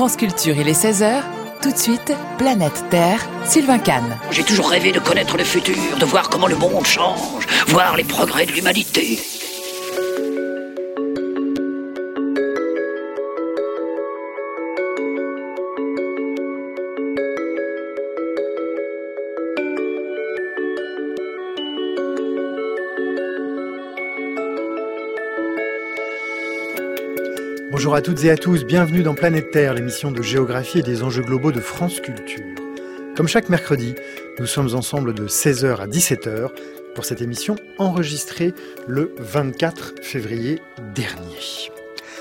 France Culture, il est 16h. Tout de suite, Planète Terre, Sylvain Kahn. J'ai toujours rêvé de connaître le futur, de voir comment le monde change, voir les progrès de l'humanité. Bonjour à toutes et à tous, bienvenue dans Planète Terre, l'émission de géographie et des enjeux globaux de France Culture. Comme chaque mercredi, nous sommes ensemble de 16h à 17h pour cette émission enregistrée le 24 février dernier.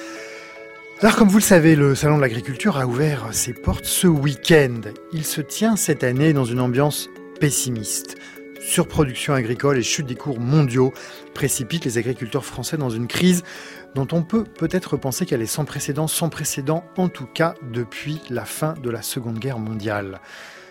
Alors comme vous le savez, le Salon de l'Agriculture a ouvert ses portes ce week-end. Il se tient cette année dans une ambiance pessimiste. Surproduction agricole et chute des cours mondiaux précipitent les agriculteurs français dans une crise dont on peut peut-être penser qu'elle est sans précédent en tout cas depuis la fin de la Seconde Guerre mondiale.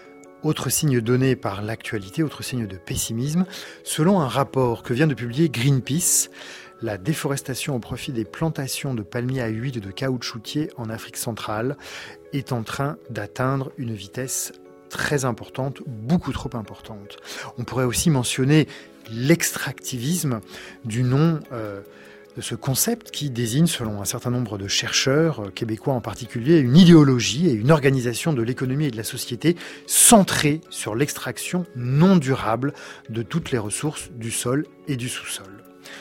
Autre signe donné par l'actualité, autre signe de pessimisme, selon un rapport que vient de publier Greenpeace, la déforestation au profit des plantations de palmiers à huile et de caoutchoutiers en Afrique centrale est en train d'atteindre une vitesse très importante, beaucoup trop importante. On pourrait aussi mentionner l'extractivisme du nom de ce concept qui désigne, selon un certain nombre de chercheurs, québécois en particulier, une idéologie et une organisation de l'économie et de la société centrée sur l'extraction non durable de toutes les ressources du sol et du sous-sol.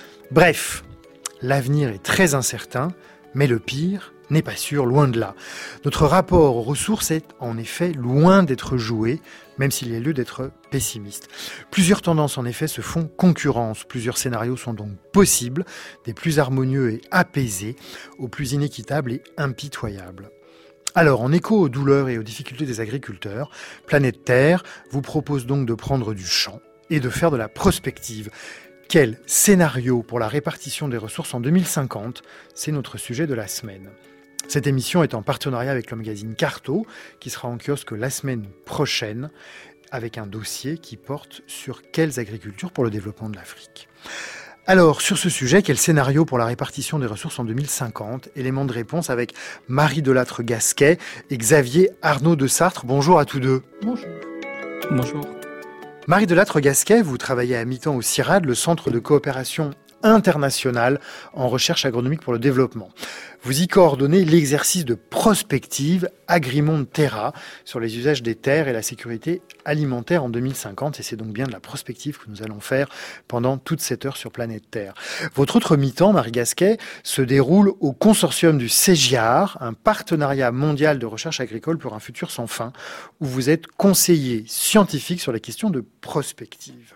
Bref, l'avenir est très incertain, mais le pire n'est pas sûr, loin de là. Notre rapport aux ressources est en effet loin d'être joué, même s'il y a lieu d'être pessimiste. Plusieurs tendances en effet se font concurrence. Plusieurs scénarios sont donc possibles, des plus harmonieux et apaisés, aux plus inéquitables et impitoyables. Alors, en écho aux douleurs et aux difficultés des agriculteurs, Planète Terre vous propose donc de prendre du champ et de faire de la prospective. Quel scénario pour la répartition des ressources en 2050 ? C'est notre sujet de la semaine. Cette émission est en partenariat avec le magazine Carto, qui sera en kiosque la semaine prochaine, avec un dossier qui porte sur quelles agricultures pour le développement de l'Afrique. Alors, sur ce sujet, quel scénario pour la répartition des ressources en 2050 ? Élément de réponse avec Marie Delattre-Gasquet et Xavier Arnaud de Sartre. Bonjour à tous deux. Bonjour. Bonjour. Marie Delattre-Gasquet, vous travaillez à mi-temps au CIRAD, le Centre de coopération internationale en recherche agronomique pour le développement. Vous y coordonnez l'exercice de prospective Agrimonde Terra sur les usages des terres et la sécurité alimentaire en 2050. Et c'est donc bien de la prospective que nous allons faire pendant toute cette heure sur Planète Terre. Votre autre mi-temps, Marie Gasquet, se déroule au consortium du CEGIAR, un partenariat mondial de recherche agricole pour un futur sans fin, où vous êtes conseiller scientifique sur les questions de prospective.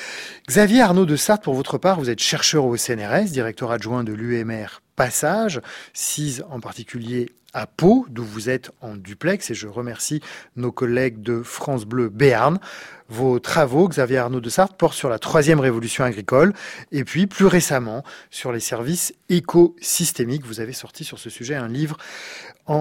Xavier Arnaud de Sartre, pour votre part, vous êtes chercheur au CNRS, directeur adjoint de l'UMR Passage, CIS en particulier à Pau, d'où vous êtes en duplex, et je remercie nos collègues de France Bleu Béarn. Vos travaux, Xavier Arnaud de Sartre, portent sur la 3e révolution agricole, et puis plus récemment sur les services écosystémiques. Vous avez sorti sur ce sujet un livre en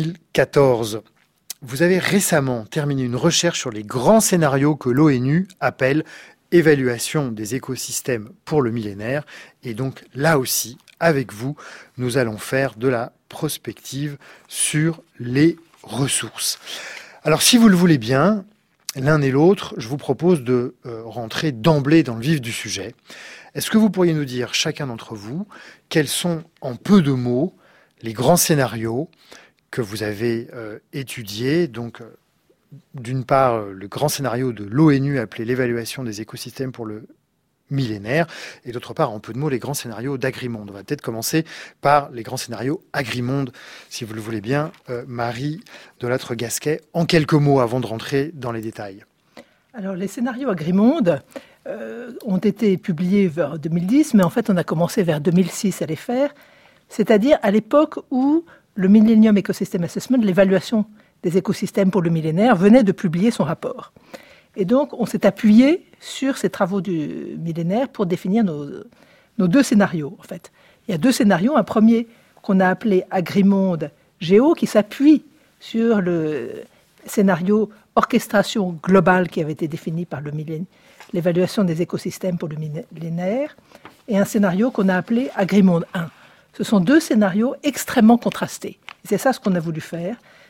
2014. Vous avez récemment terminé une recherche sur les grands scénarios que l'ONU appelle évaluation des écosystèmes pour le millénaire. Et donc là aussi, avec vous, nous allons faire de la prospective sur les ressources. Alors si vous le voulez bien, l'un et l'autre, je vous propose de rentrer d'emblée dans le vif du sujet. Est-ce que vous pourriez nous dire, chacun d'entre vous, quels sont en peu de mots les grands scénarios que vous avez étudiés, donc d'une part, le grand scénario de l'ONU appelé l'évaluation des écosystèmes pour le millénaire, et d'autre part, en peu de mots, les grands scénarios d'Agrimonde. On va peut-être commencer par les grands scénarios Agrimonde, si vous le voulez bien, Marie Delattre-Gasquet, en quelques mots avant de rentrer dans les détails. Alors, les scénarios Agrimonde ont été publiés vers 2010, mais en fait, on a commencé vers 2006 à les faire, c'est-à-dire à l'époque où le Millennium Ecosystem Assessment, l'évaluation des écosystèmes pour le millénaire, venait de publier son rapport. Et donc, on s'est appuyé sur ces travaux du millénaire pour définir nos deux scénarios, en fait. Il y a deux scénarios. Un premier qu'on a appelé Agrimonde Géo, qui s'appuie sur le scénario orchestration globale qui avait été défini par l'évaluation des écosystèmes pour le millénaire, et un scénario qu'on a appelé Agrimonde 1. Ce sont deux scénarios extrêmement contrastés. Et c'est ça ce qu'on a voulu faire.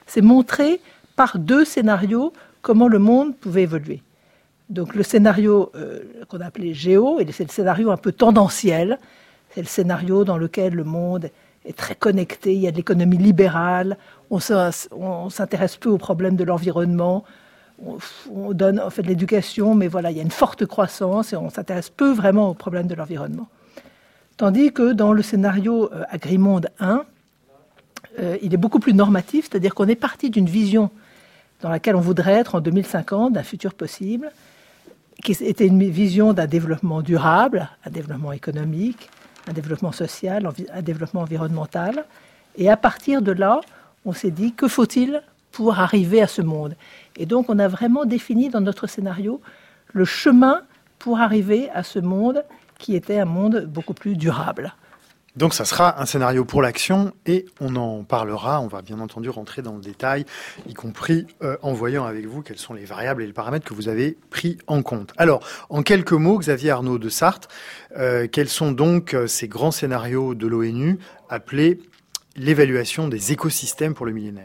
c'est montrer par 2 scénarios comment le monde pouvait évoluer. Donc le scénario qu'on a appelé géo, c'est le scénario un peu tendanciel, c'est le scénario dans lequel le monde est très connecté, il y a de l'économie libérale, on s'intéresse peu aux problèmes de l'environnement, on fait de l'éducation, mais voilà, il y a une forte croissance et on s'intéresse peu vraiment aux problèmes de l'environnement. Tandis que dans le scénario Agrimonde 1, il est beaucoup plus normatif, c'est-à-dire qu'on est parti d'une vision dans laquelle on voudrait être en 2050, d'un futur possible, qui était une vision d'un développement durable, un développement économique, un développement social, un développement environnemental. Et à partir de là, on s'est dit, que faut-il pour arriver à ce monde ? Et donc, on a vraiment défini dans notre scénario le chemin pour arriver à ce monde qui était un monde beaucoup plus durable. Donc ça sera un scénario pour l'action et on en parlera, on va bien entendu rentrer dans le détail, y compris en voyant avec vous quelles sont les variables et les paramètres que vous avez pris en compte. Alors, en quelques mots, Xavier Arnaud de Sarthe, quels sont donc ces grands scénarios de l'ONU appelés l'évaluation des écosystèmes pour le millénaire ?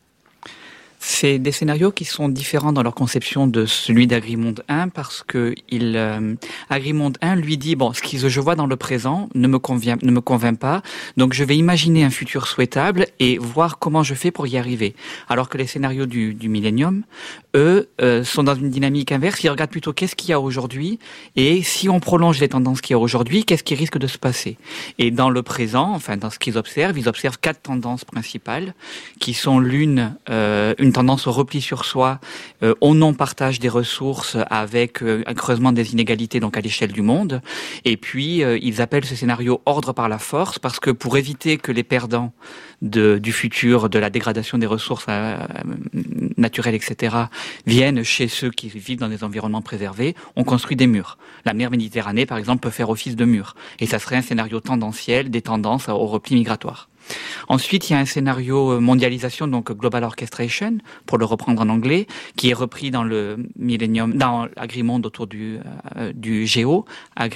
C'est des scénarios qui sont différents dans leur conception de celui d'Agrimonde 1 parce que Agrimonde 1 lui dit bon, ce que je vois dans le présent ne me convainc pas, donc je vais imaginer un futur souhaitable et voir comment je fais pour y arriver. Alors que les scénarios du millénium, eux, sont dans une dynamique inverse. Ils regardent plutôt qu'est-ce qu'il y a aujourd'hui et si on prolonge les tendances qu'il y a aujourd'hui, qu'est-ce qui risque de se passer. Et dans le présent, enfin dans ce qu'ils observent, ils observent 4 tendances principales qui sont une tendance au repli sur soi, au non-partage des ressources avec un creusement des inégalités donc à l'échelle du monde. Et puis, ils appellent ce scénario ordre par la force parce que pour éviter que les perdants du futur, de la dégradation des ressources naturelles, etc., viennent chez ceux qui vivent dans des environnements préservés, on construit des murs. La mer Méditerranée, par exemple, peut faire office de mur. Et ça serait un scénario tendanciel des tendances au repli migratoire. Ensuite, il y a un scénario mondialisation, donc Global Orchestration, pour le reprendre en anglais, qui est repris dans le Millennium, dans Agrimonde autour du Géo,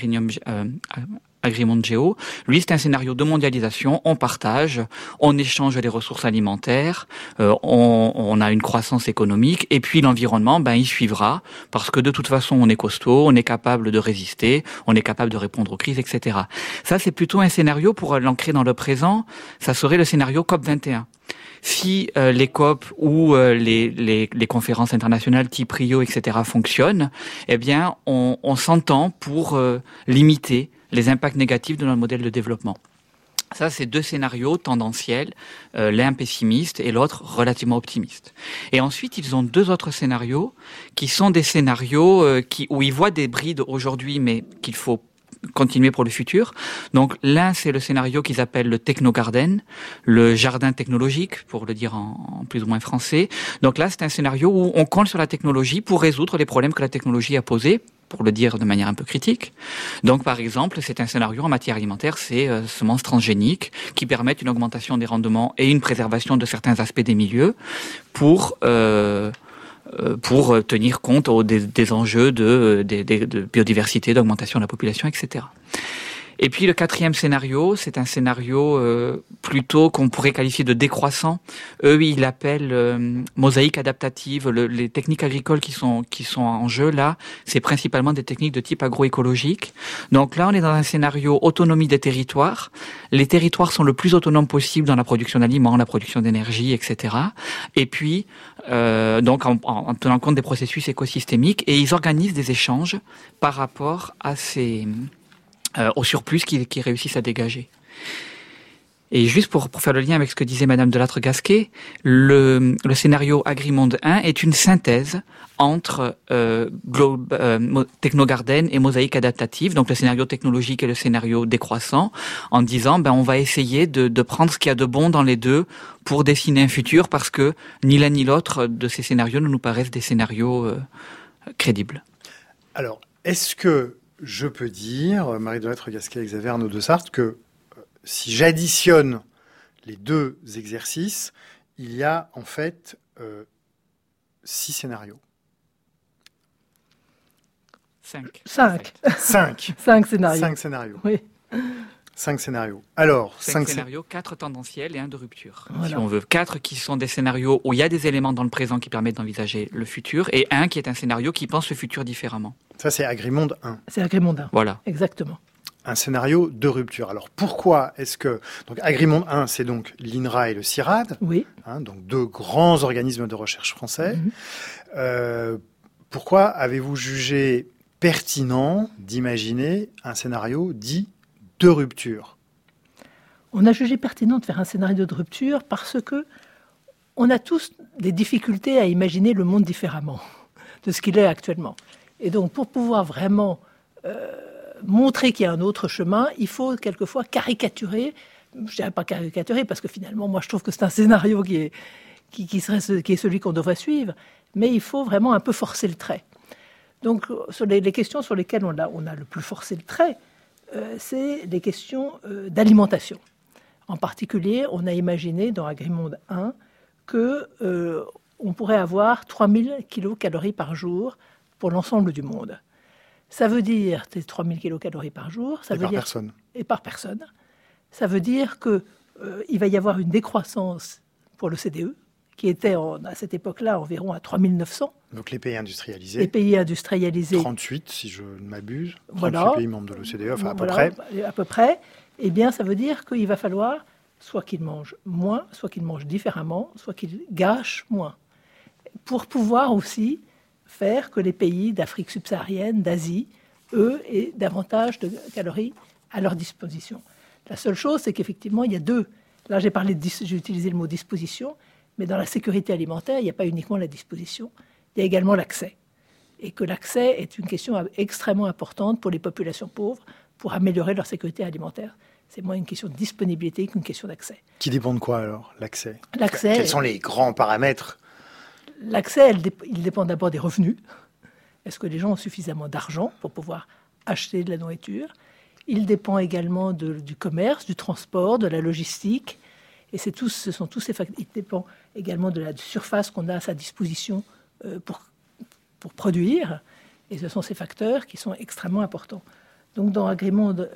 Agrimonde Géo. Lui, c'est un scénario de mondialisation, on partage, on échange les ressources alimentaires, on a une croissance économique, et puis l'environnement, il suivra, parce que de toute façon, on est costaud, on est capable de résister, on est capable de répondre aux crises, etc. Ça, c'est plutôt un scénario, pour l'ancrer dans le présent, ça serait le scénario COP21. Si les COP ou les conférences internationales type Rio, etc. fonctionnent, eh bien, on s'entend pour limiter les impacts négatifs de notre modèle de développement. Ça, c'est 2 scénarios tendanciels, l'un pessimiste et l'autre relativement optimiste. Et ensuite, ils ont 2 autres scénarios qui sont des scénarios où ils voient des brides aujourd'hui, mais qu'il faut continuer pour le futur. Donc l'un, c'est le scénario qu'ils appellent le Technogarden, le jardin technologique, pour le dire en plus ou moins français. Donc là, c'est un scénario où on compte sur la technologie pour résoudre les problèmes que la technologie a posés, pour le dire de manière un peu critique. Donc, par exemple, c'est un scénario en matière alimentaire, c'est semences transgéniques qui permettent une augmentation des rendements et une préservation de certains aspects des milieux pour tenir compte des enjeux de biodiversité, d'augmentation de la population, etc. Et puis le 4e scénario, c'est un scénario plutôt qu'on pourrait qualifier de décroissant. Eux, ils l'appellent mosaïque adaptative. Les techniques agricoles qui sont en jeu là, c'est principalement des techniques de type agroécologique. Donc là, on est dans un scénario autonomie des territoires. Les territoires sont le plus autonomes possible dans la production d'aliments, la production d'énergie, etc. Et puis, donc en tenant compte des processus écosystémiques, et ils organisent des échanges par rapport à au surplus qu'ils réussissent à dégager. Et juste pour faire le lien avec ce que disait Madame Delattre-Gasquet, le scénario Agrimonde 1 est une synthèse entre Technogarden et mosaïque adaptative, donc le scénario technologique et le scénario décroissant, en disant on va essayer de prendre ce qu'il y a de bon dans les deux pour dessiner un futur, parce que ni l'un ni l'autre de ces scénarios ne nous paraissent des scénarios crédibles. Alors, est-ce que je peux dire, Marie Delattre-Gasquet et Xavier Arnaud de Sarthe, que si j'additionne les 2 exercices, il y a en fait 6 scénarios. 5. 5. 5. 5 scénarios. 5 scénarios. Oui. 5 scénarios. Alors, 5 scénarios, 4 tendanciels et 1 de rupture. Voilà. Si on veut 4 qui sont des scénarios où il y a des éléments dans le présent qui permettent d'envisager le futur, et 1 qui est un scénario qui pense le futur différemment. Ça, c'est Agrimonde 1. C'est Agrimonde 1. Voilà. Exactement. Un scénario de rupture. Alors, pourquoi est-ce que... Donc, Agrimonde 1, c'est donc l'INRA et le CIRAD, Oui. donc 2 grands organismes de recherche français. Pourquoi avez-vous jugé pertinent d'imaginer un scénario dit de rupture? On a jugé pertinent de faire un scénario de rupture parce que on a tous des difficultés à imaginer le monde différemment de ce qu'il est actuellement. Et donc, pour pouvoir vraiment montrer qu'il y a un autre chemin, il faut quelquefois caricaturer. Je ne dirais pas caricaturer parce que finalement, moi, je trouve que c'est un scénario qui est celui qu'on devrait suivre, mais il faut vraiment un peu forcer le trait. Donc, sur les questions sur lesquelles on a le plus forcé le trait, c'est les questions d'alimentation. En particulier, on a imaginé dans Agrimonde 1 qu'on pourrait avoir 3000 kilocalories par jour pour l'ensemble du monde. Ça veut dire, c'est 3000 kilocalories par jour. Ça Et veut par dire, personne. Et par personne. Ça veut dire qu'il va y avoir une décroissance pour l'OCDE, qui était à cette époque-là environ à 3900. Donc les pays industrialisés. Les pays industrialisés. 38, si je ne m'abuse. 38 Voilà. pays membres de l'OCDE, enfin à peu près. Eh bien, ça veut dire qu'il va falloir soit qu'ils mangent moins, soit qu'ils mangent différemment, soit qu'ils gâchent moins. Pour pouvoir aussi faire que les pays d'Afrique subsaharienne, d'Asie, eux, aient davantage de calories à leur disposition. La seule chose, c'est qu'effectivement, il y a deux. Là, j'ai utilisé le mot disposition, mais dans la sécurité alimentaire, il n'y a pas uniquement la disposition, il y a également l'accès. Et que l'accès est une question extrêmement importante pour les populations pauvres, pour améliorer leur sécurité alimentaire. C'est moins une question de disponibilité qu'une question d'accès. Qui dépend de quoi alors, l'accès? L'accès. Quels sont les grands paramètres? L'accès, il dépend d'abord des revenus. Est-ce que les gens ont suffisamment d'argent pour pouvoir acheter de la nourriture? Il dépend également du commerce, du transport, de la logistique. Et ce sont tous ces facteurs. Il dépend également de la surface qu'on a à sa disposition pour produire. Et ce sont ces facteurs qui sont extrêmement importants. Donc dans Agrimonde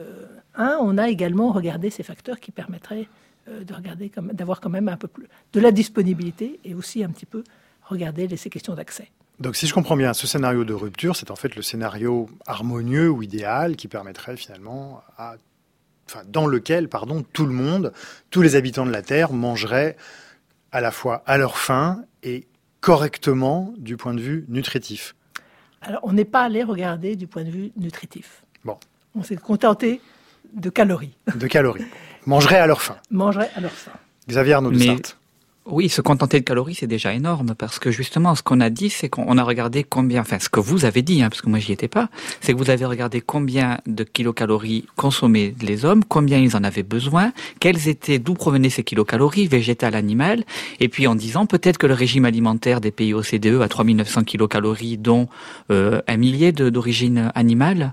1, on a également regardé ces facteurs qui permettraient d'avoir quand même un peu plus de la disponibilité et aussi un petit peu regarder ces questions d'accès. Donc si je comprends bien, ce scénario de rupture, c'est en fait le scénario harmonieux ou idéal qui permettrait finalement dans lequel, tout le monde, tous les habitants de la Terre mangeraient à la fois à leur faim et correctement du point de vue nutritif. Alors, on n'est pas allé regarder du point de vue nutritif. Bon. On s'est contenté de calories. De calories. Mangeraient à leur faim. Mangeraient à leur faim. Xavier Arnaud de Sarthe. Oui, se contenter de calories, c'est déjà énorme, parce que justement, ce qu'on a dit, c'est qu'on a regardé combien, enfin, ce que vous avez dit, parce que moi j'y étais pas, c'est que vous avez regardé combien de kilocalories consommaient les hommes, combien ils en avaient besoin, d'où provenaient ces kilocalories, végétales, animales, et puis en disant peut-être que le régime alimentaire des pays OCDE à 3900 kilocalories, dont 1 millier d'origine animale,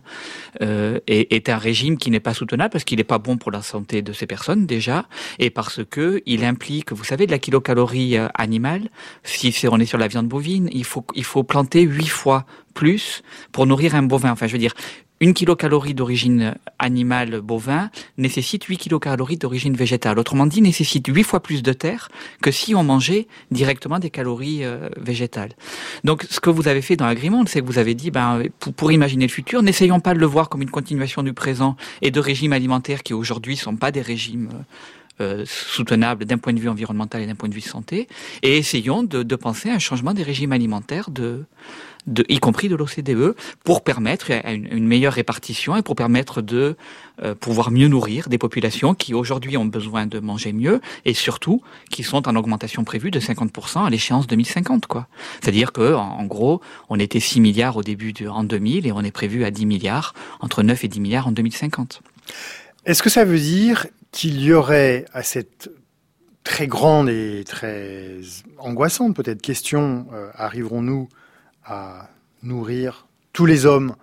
est un régime qui n'est pas soutenable, parce qu'il n'est pas bon pour la santé de ces personnes, déjà, et parce que il implique, vous savez, de la kilocalorie animale, si on est sur la viande bovine, il faut planter 8 fois plus pour nourrir un bovin. Enfin, je veux dire, 1 kilocalorie d'origine animale bovin nécessite 8 kilocalories d'origine végétale. Autrement dit, nécessite 8 fois plus de terre que si on mangeait directement des calories végétales. Donc, ce que vous avez fait dans Agrimonde, c'est que vous avez dit, pour imaginer le futur, n'essayons pas de le voir comme une continuation du présent et de régimes alimentaires qui aujourd'hui sont pas des régimes soutenables d'un point de vue environnemental et d'un point de vue santé, et essayons de penser à un changement des régimes alimentaires, y compris de l'OCDE, pour permettre une meilleure répartition et pour permettre de pouvoir mieux nourrir des populations qui aujourd'hui ont besoin de manger mieux et surtout qui sont en augmentation prévue de 50% à l'échéance 2050, quoi. C'est-à-dire que, en gros, on était 6 milliards au début en 2000 et on est prévu à 10 milliards, entre 9 et 10 milliards en 2050. Est-ce que ça veut dire qu'il y aurait à cette très grande et très angoissante peut-être question, arriverons-nous à nourrir tous les hommes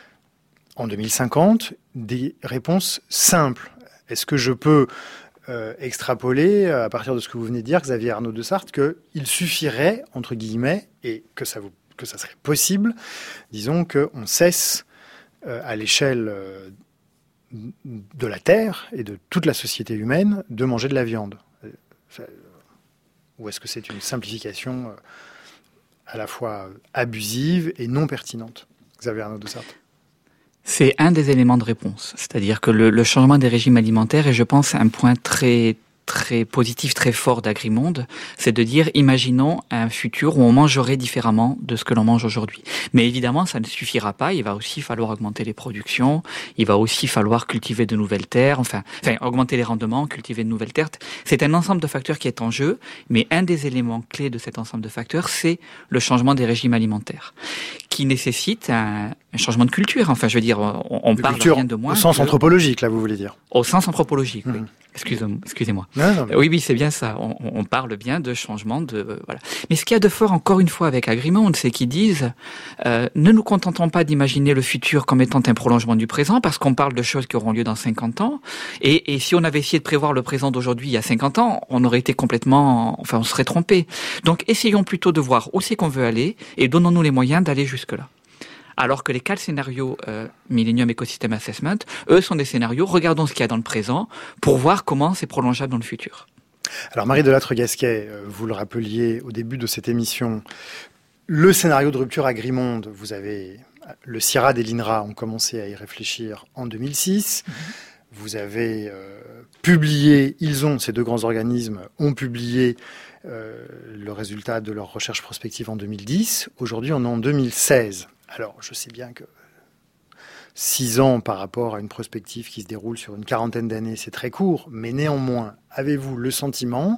en 2050, des réponses simples? Est-ce que je peux extrapoler, à partir de ce que vous venez de dire, Xavier Arnaud de Sarthe, qu'il suffirait, entre guillemets, et que ça serait possible, disons qu'on cesse à l'échelle de la Terre et de toute la société humaine de manger de la viande? Ou est-ce que c'est une simplification à la fois abusive et non pertinente? Xavier Arnaud de Sarthe. C'est un des éléments de réponse. C'est-à-dire que le changement des régimes alimentaires, et je pense un point très positif, très fort d'Agrimonde, c'est de dire, imaginons un futur où on mangerait différemment de ce que l'on mange aujourd'hui. Mais évidemment, ça ne suffira pas. Il va aussi falloir augmenter les productions. Il va aussi falloir cultiver de nouvelles terres. Enfin, augmenter les rendements, cultiver de nouvelles terres. C'est un ensemble de facteurs qui est en jeu. Mais un des éléments clés de cet ensemble de facteurs, c'est le changement des régimes alimentaires, qui nécessite un changement de culture. Enfin, je veux dire, on parle rien de moins. Au sens anthropologique, là, vous voulez dire? Au sens anthropologique, oui. Excusez-moi. Non, mais... Oui, c'est bien ça. On parle bien de changement de voilà. Mais ce qu'il y a de fort, encore une fois, avec Agrimonde, c'est qu'ils disent ne nous contentons pas d'imaginer le futur comme étant un prolongement du présent, parce qu'on parle de choses qui auront lieu dans 50 ans. Et si on avait essayé de prévoir le présent d'aujourd'hui il y a 50 ans, on aurait été complètement, on serait trompé. Donc, essayons plutôt de voir où c'est qu'on veut aller et donnons-nous les moyens d'aller jusque-là. Alors que les 4 scénarios Millennium Ecosystem Assessment, eux, sont des scénarios, regardons ce qu'il y a dans le présent pour voir comment c'est prolongeable dans le futur. Alors Marie Delattre-Gasquet, vous le rappeliez au début de cette émission, le scénario de rupture Agrimonde, vous avez le CIRAD et l'INRA ont commencé à y réfléchir en 2006. Vous avez publié, ces deux grands organismes ont publié le résultat de leur recherche prospective en 2010. Aujourd'hui, on est en 2016. Alors, je sais bien que 6 ans par rapport à une prospective qui se déroule sur une quarantaine d'années, c'est très court, mais néanmoins, avez-vous le sentiment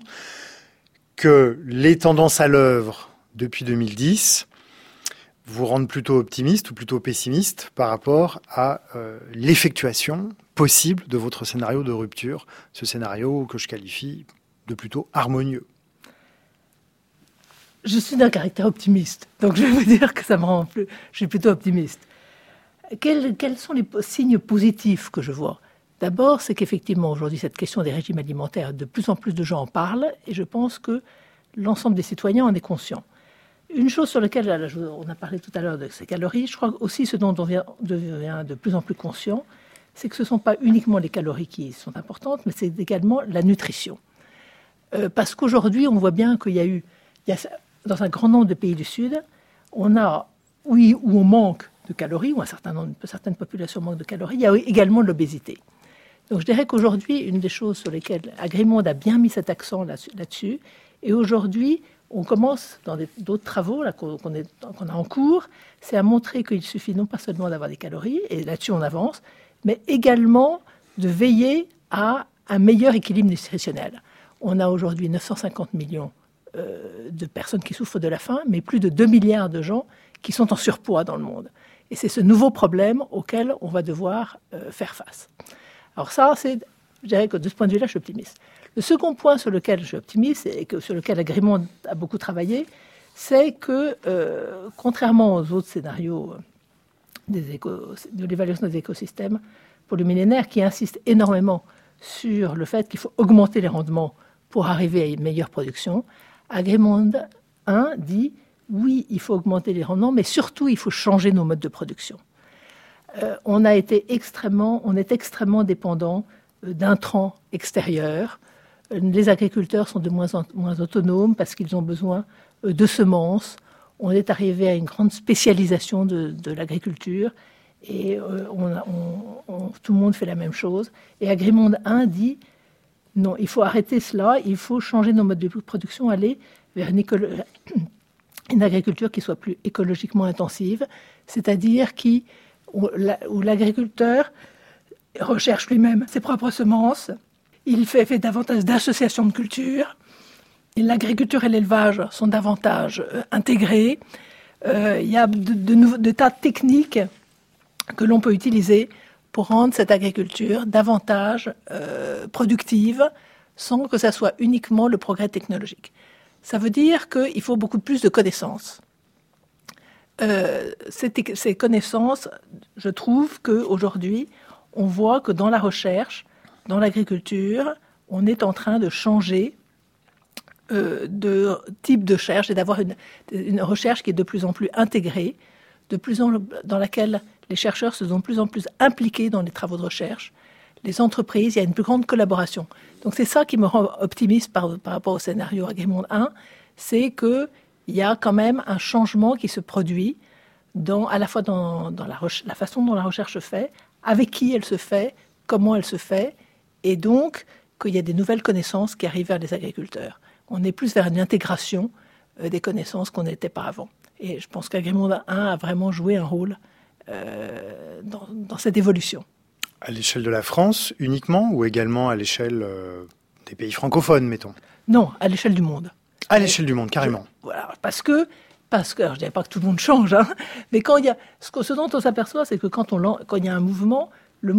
que les tendances à l'œuvre depuis 2010 vous rendent plutôt optimiste ou plutôt pessimiste par rapport à l'effectuation possible de votre scénario de rupture, ce scénario que je qualifie de plutôt harmonieux? Je suis d'un caractère optimiste, donc je vais vous dire que ça me rend plus... Je suis plutôt optimiste. Quels sont les signes positifs que je vois? D'abord, c'est qu'effectivement, aujourd'hui, cette question des régimes alimentaires, de plus en plus de gens en parlent, et je pense que l'ensemble des citoyens en est conscient. Une chose sur laquelle, on a parlé tout à l'heure de ces calories, je crois aussi ce dont on devient de plus en plus conscient, c'est que ce ne sont pas uniquement les calories qui sont importantes, mais c'est également la nutrition. Parce qu'aujourd'hui, on voit bien qu'il y a dans un grand nombre de pays du Sud, où on manque de calories, où certaines populations manquent de calories, il y a également de l'obésité. Donc je dirais qu'aujourd'hui, une des choses sur lesquelles Agrimonde a bien mis cet accent là-dessus, et aujourd'hui, on commence dans d'autres travaux qu'on a en cours, c'est à montrer qu'il suffit non pas seulement d'avoir des calories, et là-dessus on avance, mais également de veiller à un meilleur équilibre nutritionnel. On a aujourd'hui 950 millions de personnes qui souffrent de la faim, mais plus de 2 milliards de gens qui sont en surpoids dans le monde. Et c'est ce nouveau problème auquel on va devoir faire face. Alors ça, je dirais que de ce point de vue-là, je suis optimiste. Le second point sur lequel je suis optimiste, et sur lequel Agrimonde a beaucoup travaillé, c'est que, contrairement aux autres scénarios de l'évaluation des écosystèmes pour le millénaire, qui insistent énormément sur le fait qu'il faut augmenter les rendements pour arriver à une meilleure production, Agrimonde 1 dit oui, il faut augmenter les rendements, mais surtout il faut changer nos modes de production. On est extrêmement dépendant d'intrants extérieurs. Les agriculteurs sont de moins en moins autonomes parce qu'ils ont besoin de semences. On est arrivé à une grande spécialisation de l'agriculture et tout le monde fait la même chose. Et Agrimonde 1 dit non, il faut arrêter cela, il faut changer nos modes de production, aller vers une agriculture qui soit plus écologiquement intensive, c'est-à-dire où l'agriculteur recherche lui-même ses propres semences, il fait davantage d'associations de cultures, et l'agriculture et l'élevage sont davantage intégrés. Il y a de tas de techniques que l'on peut utiliser pour rendre cette agriculture davantage productive, sans que ça soit uniquement le progrès technologique. Ça veut dire qu'il faut beaucoup plus de connaissances. Ces connaissances, je trouve qu'aujourd'hui, on voit que dans la recherche, dans l'agriculture, on est en train de changer de type de recherche et d'avoir une recherche qui est de plus en plus intégrée, dans laquelle les chercheurs se sont de plus en plus impliqués dans les travaux de recherche. Les entreprises, il y a une plus grande collaboration. Donc c'est ça qui me rend optimiste par rapport au scénario Agrimonde 1, c'est qu'il y a quand même un changement qui se produit à la fois dans la façon dont la recherche se fait, avec qui elle se fait, comment elle se fait, et donc qu'il y a des nouvelles connaissances qui arrivent vers les agriculteurs. On est plus vers une intégration des connaissances qu'on n'était pas avant. Et je pense qu'Agrimonde 1 a vraiment joué un rôle dans cette évolution. À l'échelle de la France uniquement ou également à l'échelle des pays francophones, mettons? Non, à l'échelle du monde. À l'échelle du monde, carrément. Voilà, parce que alors, je ne dirais pas que tout le monde change, hein, mais ce dont on s'aperçoit, c'est que quand il y a un mouvement, le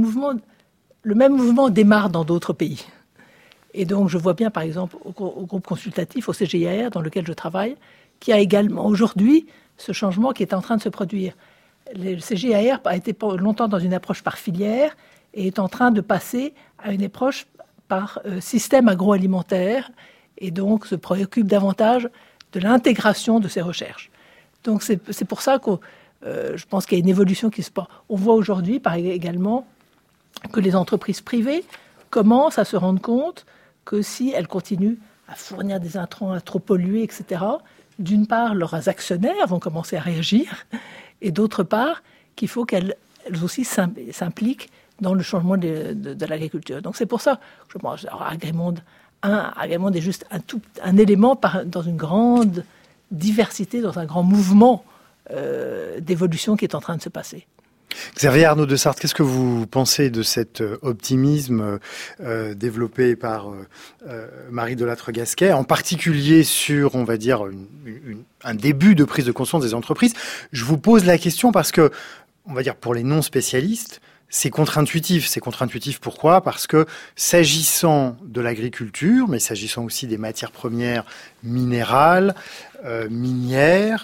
même mouvement démarre dans d'autres pays. Et donc, je vois bien, par exemple, au groupe consultatif, au CGIAR, dans lequel je travaille, qu'il y a également aujourd'hui ce changement qui est en train de se produire. Le CGIAR a été longtemps dans une approche par filière et est en train de passer à une approche par système agroalimentaire et donc se préoccupe davantage de l'intégration de ces recherches. Donc c'est pour ça que je pense qu'il y a une évolution qui se passe. On voit aujourd'hui également que les entreprises privées commencent à se rendre compte que si elles continuent à fournir des intrants à trop polluer, etc., d'une part, leurs actionnaires vont commencer à réagir, et d'autre part, qu'il faut qu'elles aussi s'impliquent dans le changement de l'agriculture. Donc c'est pour ça que je pense Agrimonde 1, Agrimonde est juste un élément dans une grande diversité, dans un grand mouvement d'évolution qui est en train de se passer. Xavier Arnaud de Sarthe, qu'est-ce que vous pensez de cet optimisme développé par Marie Delattre-Gasquet, en particulier sur, on va dire, un début de prise de conscience des entreprises? Je vous pose la question parce que, on va dire, pour les non-spécialistes, c'est contre-intuitif. C'est contre-intuitif pourquoi? Parce que s'agissant de l'agriculture, mais s'agissant aussi des matières premières minérales, minières,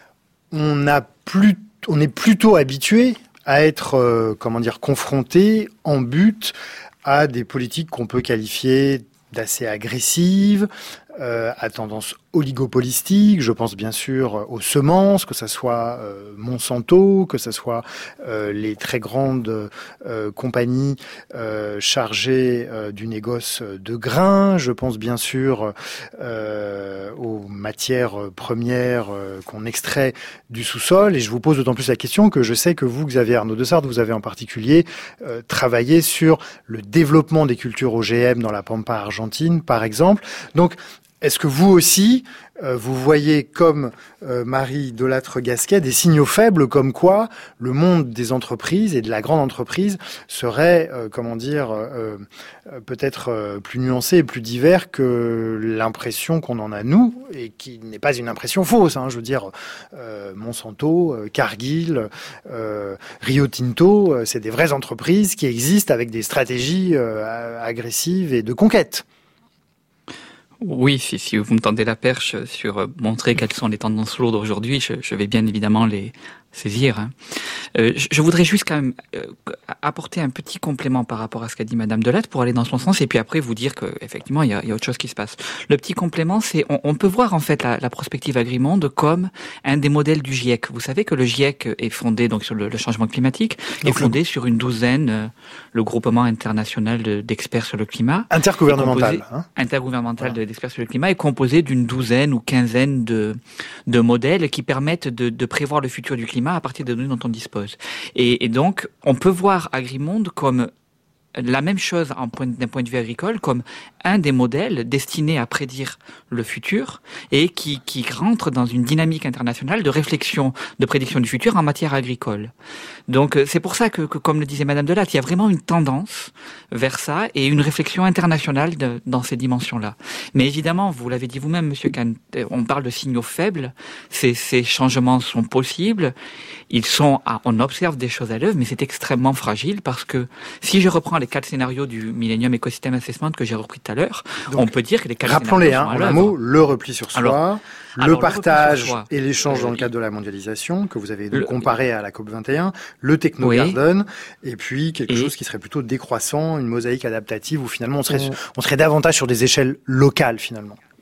on est plutôt habitué à être, confronté en but à des politiques qu'on peut qualifier d'assez agressives, à tendance oligopolistique. Je pense bien sûr aux semences, que ce soit Monsanto, que ce soit les très grandes compagnies chargées du négoce de grains. Je pense bien sûr aux matières premières qu'on extrait du sous-sol. Et je vous pose d'autant plus la question que je sais que vous, Xavier Arnaud de Sarthe, vous avez en particulier travaillé sur le développement des cultures OGM dans la Pampa argentine, par exemple. Donc, est-ce que vous aussi, vous voyez comme Marie Delattre-Gasquet des signaux faibles comme quoi le monde des entreprises et de la grande entreprise serait, peut-être plus nuancé et plus divers que l'impression qu'on en a nous, et qui n'est pas une impression fausse, hein, je veux dire, Monsanto, Cargill, Rio Tinto, c'est des vraies entreprises qui existent avec des stratégies agressives et de conquête. Oui, si vous me tendez la perche sur montrer quelles sont les tendances lourdes aujourd'hui, je vais bien évidemment les saisir. Hein. Je voudrais juste quand même apporter un petit complément par rapport à ce qu'a dit Madame Delattre pour aller dans son sens et puis après vous dire que effectivement il y a autre chose qui se passe. Le petit complément, c'est on peut voir en fait la prospective Agrimonde comme un des modèles du GIEC. Vous savez que le GIEC est fondé donc sur le changement climatique, est fondé sur une douzaine, le groupement international d'experts sur le climat, intergouvernemental, intergouvernemental d'experts sur le climat, est composé d'une douzaine ou quinzaine de modèles qui permettent de prévoir le futur du climat à partir des données dont on dispose. Et donc, on peut voir Agrimonde comme la même chose d'un point de vue agricole, comme un des modèles destinés à prédire le futur et qui rentre dans une dynamique internationale de réflexion, de prédiction du futur en matière agricole. Donc c'est pour ça que comme le disait Madame Delattre, il y a vraiment une tendance vers ça et une réflexion internationale dans ces dimensions-là. Mais évidemment, vous l'avez dit vous-même, Monsieur Kahn, on parle de signaux faibles, ces changements sont possibles, on observe des choses à l'œuvre, mais c'est extrêmement fragile parce que si je reprends les 4 scénarios du Millennium Ecosystem Assessment que j'ai repris tout à l'heure, donc, on peut dire que les 4 rappelons-les, scénarios sont à en un mot, le repli sur soi, le partage et l'échange dans le cadre de la mondialisation, que vous avez comparé à la COP21, le techno-garden, et puis quelque chose qui serait plutôt décroissant, une mosaïque adaptative où finalement on serait davantage sur des échelles locales finalement.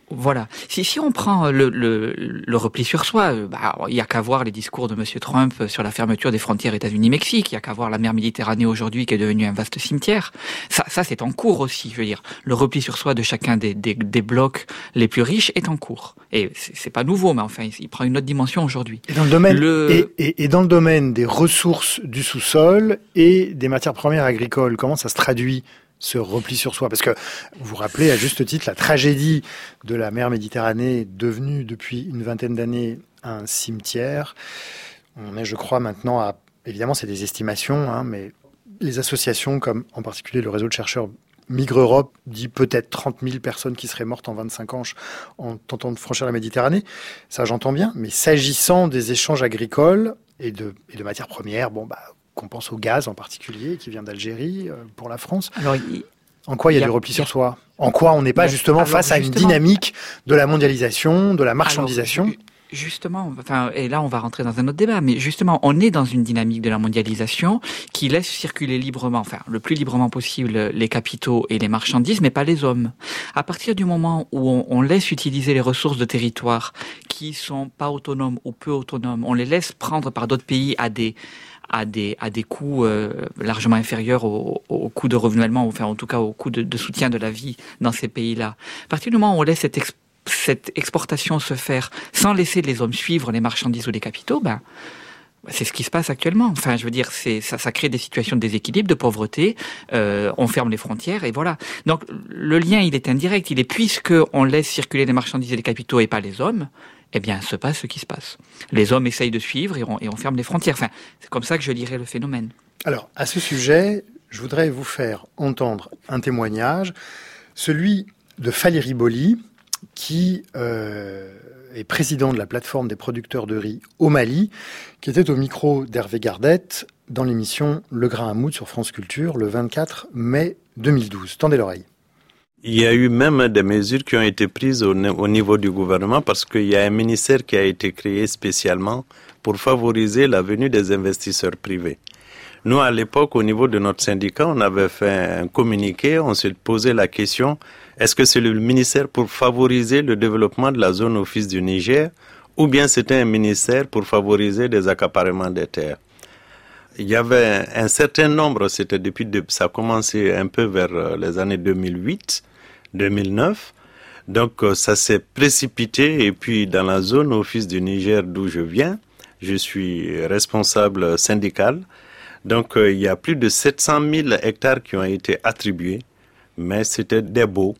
Voilà. Si on prend le repli sur soi, il y a qu'à voir les discours de Monsieur Trump sur la fermeture des frontières États-Unis-Mexique. Il y a qu'à voir la mer Méditerranée aujourd'hui qui est devenue un vaste cimetière. Ça c'est en cours aussi. Je veux dire, le repli sur soi de chacun des blocs les plus riches est en cours. Et c'est pas nouveau, mais enfin, il prend une autre dimension aujourd'hui. Et dans le domaine, et dans le domaine des ressources du sous-sol et des matières premières agricoles, comment ça se traduit? Ce repli sur soi, parce que vous vous rappelez à juste titre la tragédie de la mer Méditerranée devenue depuis une vingtaine d'années un cimetière. On est, je crois, maintenant à, évidemment c'est des estimations, mais les associations comme en particulier le réseau de chercheurs Migre Europe dit peut-être 30 000 personnes qui seraient mortes en 25 ans en tentant de franchir la Méditerranée. Ça j'entends bien, mais s'agissant des échanges agricoles et de matières premières, qu'on pense au gaz en particulier, qui vient d'Algérie, pour la France. Alors, en quoi il y a du repli sur soi? En quoi on n'est pas justement face à une dynamique de la mondialisation, de la marchandisation? Justement, et là on va rentrer dans un autre débat, mais justement on est dans une dynamique de la mondialisation qui laisse circuler librement, le plus librement possible, les capitaux et les marchandises, mais pas les hommes. À partir du moment où on laisse utiliser les ressources de territoire qui sont pas autonomes ou peu autonomes, on les laisse prendre par d'autres pays à des coûts largement inférieurs aux coûts de renouvellement, en tout cas aux coûts de soutien de la vie dans ces pays-là. À partir du moment où on laisse cette exportation se faire sans laisser les hommes suivre les marchandises ou les capitaux, c'est ce qui se passe actuellement. Je veux dire, ça crée des situations de déséquilibre, de pauvreté. On ferme les frontières et voilà. Donc le lien, il est indirect. Il est puisque on laisse circuler les marchandises et les capitaux et pas les hommes. Se passe ce qui se passe. Les hommes essayent de suivre et on ferme les frontières. C'est comme ça que je lirais le phénomène. Alors, à ce sujet, je voudrais vous faire entendre un témoignage, celui de Valérie Boly, qui est président de la plateforme des producteurs de riz au Mali, qui était au micro d'Hervé Gardette dans l'émission Le Grain à moudre sur France Culture le 24 mai 2012. Tendez l'oreille. Il y a eu même des mesures qui ont été prises au niveau du gouvernement parce qu'il y a un ministère qui a été créé spécialement pour favoriser la venue des investisseurs privés. Nous, à l'époque, au niveau de notre syndicat, on avait fait un communiqué, on s'est posé la question, est-ce que c'est le ministère pour favoriser le développement de la zone office du Niger ou bien c'était un ministère pour favoriser des accaparements des terres? Il y avait un certain nombre, ça a commencé un peu vers les années 2008, 2009. Donc ça s'est précipité et puis dans la zone office du Niger d'où je viens, je suis responsable syndical. Donc il y a plus de 700 000 hectares qui ont été attribués, mais c'était des baux.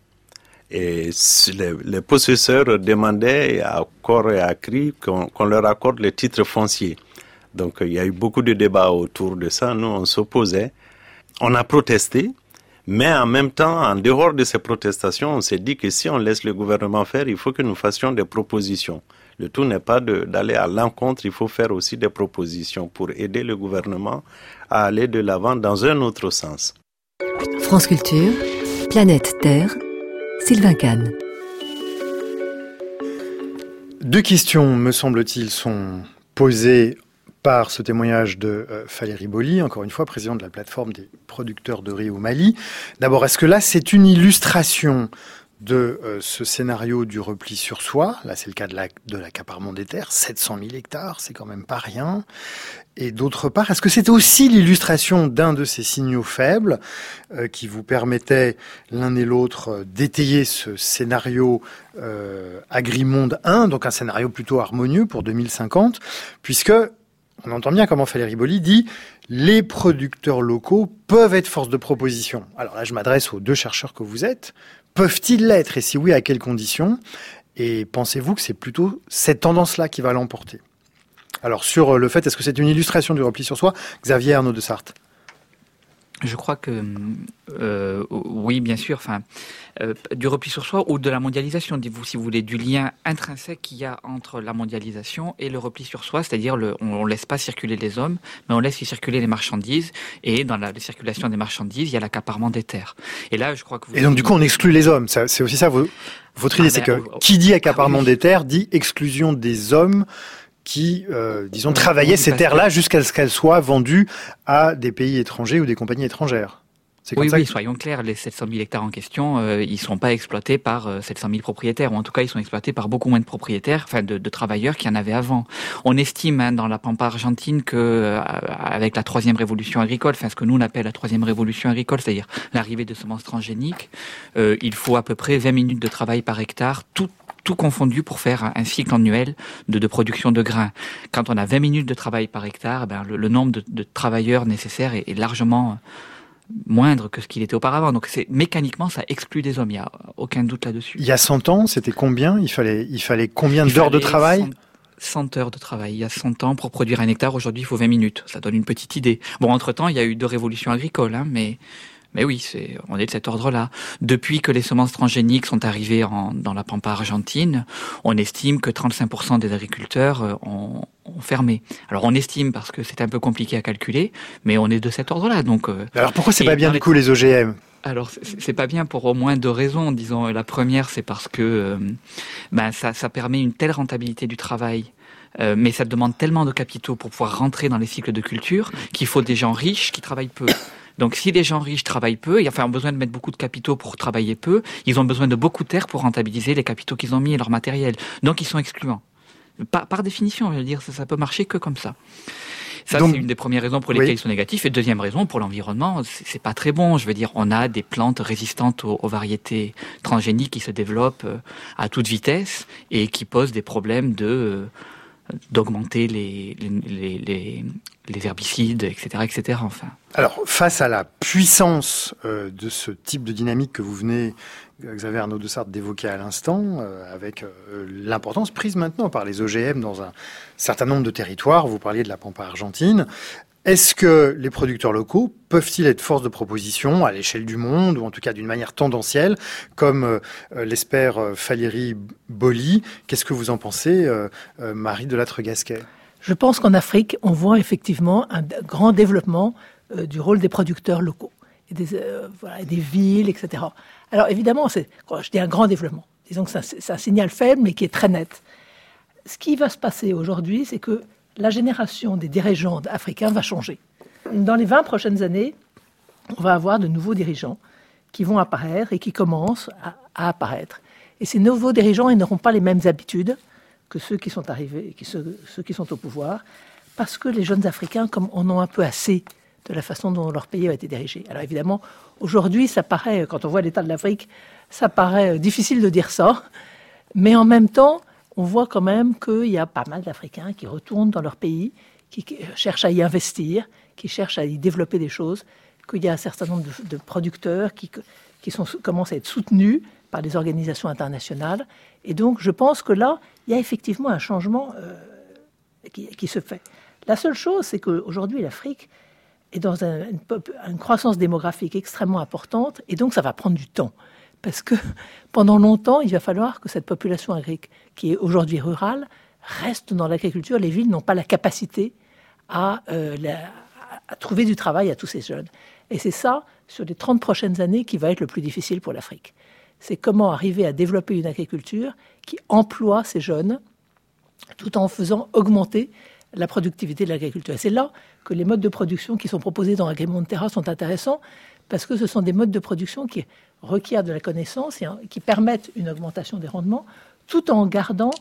Et les possesseurs demandaient à corps et à cri qu'on leur accorde les titres fonciers. Donc il y a eu beaucoup de débats autour de ça. Nous, on s'opposait. On a protesté. Mais en même temps, en dehors de ces protestations, on s'est dit que si on laisse le gouvernement faire, il faut que nous fassions des propositions. Le tout n'est pas d'aller à l'encontre, il faut faire aussi des propositions pour aider le gouvernement à aller de l'avant dans un autre sens. France Culture, Planète Terre, Sylvain Kahn. Deux questions, me semble-t-il, sont posées par ce témoignage de Valérie Boly, encore une fois, présidente de la plateforme des producteurs de riz au Mali. D'abord, est-ce que là, c'est une illustration de ce scénario du repli sur soi? Là, c'est le cas de l'accaparement des terres, 700 000 hectares, c'est quand même pas rien. Et d'autre part, est-ce que c'est aussi l'illustration d'un de ces signaux faibles qui vous permettait l'un et l'autre d'étayer ce scénario Agrimonde 1, donc un scénario plutôt harmonieux pour 2050, puisque on entend bien comment Valérie Boly dit « les producteurs locaux peuvent être force de proposition ». Alors là, je m'adresse aux deux chercheurs que vous êtes. Peuvent-ils l'être? Et si oui, à quelles conditions? Et pensez-vous que c'est plutôt cette tendance-là qui va l'emporter? Alors sur le fait, est-ce que c'est une illustration du repli sur soi? Xavier Arnaud de Sarthe. Je crois que oui, bien sûr. Du repli sur soi ou de la mondialisation, si vous voulez, du lien intrinsèque qu'il y a entre la mondialisation et le repli sur soi, c'est-à-dire on laisse pas circuler les hommes, mais on laisse circuler les marchandises. Et dans la circulation des marchandises, il y a l'accaparement des terres. Et là, je crois que et donc du coup, on exclut les hommes. C'est aussi ça votre idée, c'est que qui dit accaparement des terres dit exclusion des hommes qui, disons, travaillaient ces terres-là jusqu'à ce qu'elles soient vendues à des pays étrangers ou des compagnies étrangères. Oui, soyons clairs, les 700 000 hectares en question, ils ne sont pas exploités par 700 000 propriétaires, ou en tout cas, ils sont exploités par beaucoup moins de propriétaires, enfin de travailleurs qu'il y en avait avant. On estime dans la pampa argentine que avec la troisième révolution agricole, enfin ce que nous on appelle la troisième révolution agricole, c'est-à-dire l'arrivée de semences transgéniques, il faut à peu près 20 minutes de travail par hectare, tout confondu pour faire un cycle annuel de production de grains. Quand on a 20 minutes de travail par hectare, le nombre de travailleurs nécessaires est largement moindre que ce qu'il était auparavant. Donc mécaniquement, ça exclut des hommes. Il n'y a aucun doute là-dessus. Il y a 100 ans, c'était combien ? Il fallait combien d'heures de travail ? 100 heures de travail. Il y a 100 ans, pour produire un hectare, aujourd'hui, il faut 20 minutes. Ça donne une petite idée. Bon, entre-temps, il y a eu 2 révolutions agricoles, mais oui, on est de cet ordre-là. Depuis que les semences transgéniques sont arrivées dans la pampa argentine, on estime que 35% des agriculteurs ont fermé. Alors on estime parce que c'est un peu compliqué à calculer, mais on est de cet ordre-là. Donc. Alors pourquoi c'est pas bien du coup les OGM ? Alors c'est pas bien pour au moins 2 raisons. Disons, la première, c'est parce que ça permet une telle rentabilité du travail. Mais ça demande tellement de capitaux pour pouvoir rentrer dans les cycles de culture qu'il faut des gens riches qui travaillent peu. Donc si les gens riches travaillent peu, ont besoin de mettre beaucoup de capitaux pour travailler peu, ils ont besoin de beaucoup de terres pour rentabiliser les capitaux qu'ils ont mis et leur matériel. Donc ils sont excluants. Par définition, je veux dire, ça peut marcher que comme ça. Ça, c'est une des premières raisons pour lesquelles ils sont négatifs. Et deuxième raison, pour l'environnement, c'est pas très bon. Je veux dire, on a des plantes résistantes aux variétés transgéniques qui se développent à toute vitesse et qui posent des problèmes d'augmenter les herbicides, etc., etc. Enfin. Alors, face à la puissance de ce type de dynamique que vous venez, Xavier Arnaud de Sarthe, d'évoquer à l'instant, avec l'importance prise maintenant par les OGM dans un certain nombre de territoires, vous parliez de la pampa argentine, est-ce que les producteurs locaux peuvent-ils être force de proposition à l'échelle du monde, ou en tout cas d'une manière tendancielle, comme l'espère Valérie Boly ? Qu'est-ce que vous en pensez, Marie Delattre-Gasquet ? Je pense qu'en Afrique, on voit effectivement un grand développement du rôle des producteurs locaux, et des villes, etc. Alors évidemment, je dis un grand développement. Disons que c'est un signal faible, mais qui est très net. Ce qui va se passer aujourd'hui, c'est que la génération des dirigeants africains va changer. Dans les 20 prochaines années, on va avoir de nouveaux dirigeants qui vont apparaître et qui commencent à apparaître. Et ces nouveaux dirigeants, ils n'auront pas les mêmes habitudes que ceux qui sont arrivés, ceux qui sont au pouvoir, parce que les jeunes Africains, comme en ont un peu assez de la façon dont leur pays a été dirigé. Alors évidemment, aujourd'hui, ça paraît, quand on voit l'état de l'Afrique, ça paraît difficile de dire ça, mais en même temps, on voit quand même qu'il y a pas mal d'Africains qui retournent dans leur pays, qui cherchent à y investir, qui cherchent à y développer des choses, qu'il y a un certain nombre de producteurs qui commencent à être soutenus par des organisations internationales. Et donc, je pense que là, il y a effectivement un changement qui se fait. La seule chose, c'est qu'aujourd'hui, l'Afrique est dans une croissance démographique extrêmement importante, et donc ça va prendre du temps. Parce que pendant longtemps, il va falloir que cette population agrique, qui est aujourd'hui rurale, reste dans l'agriculture. Les villes n'ont pas la capacité à trouver du travail à tous ces jeunes. Et c'est ça, sur les 30 prochaines années, qui va être le plus difficile pour l'Afrique. C'est comment arriver à développer une agriculture qui emploie ces jeunes tout en faisant augmenter la productivité de l'agriculture. Et c'est là que les modes de production qui sont proposés dans Agrimonde Terra sont intéressants, parce que ce sont des modes de production qui requièrent de la connaissance et qui permettent une augmentation des rendements, tout en gardant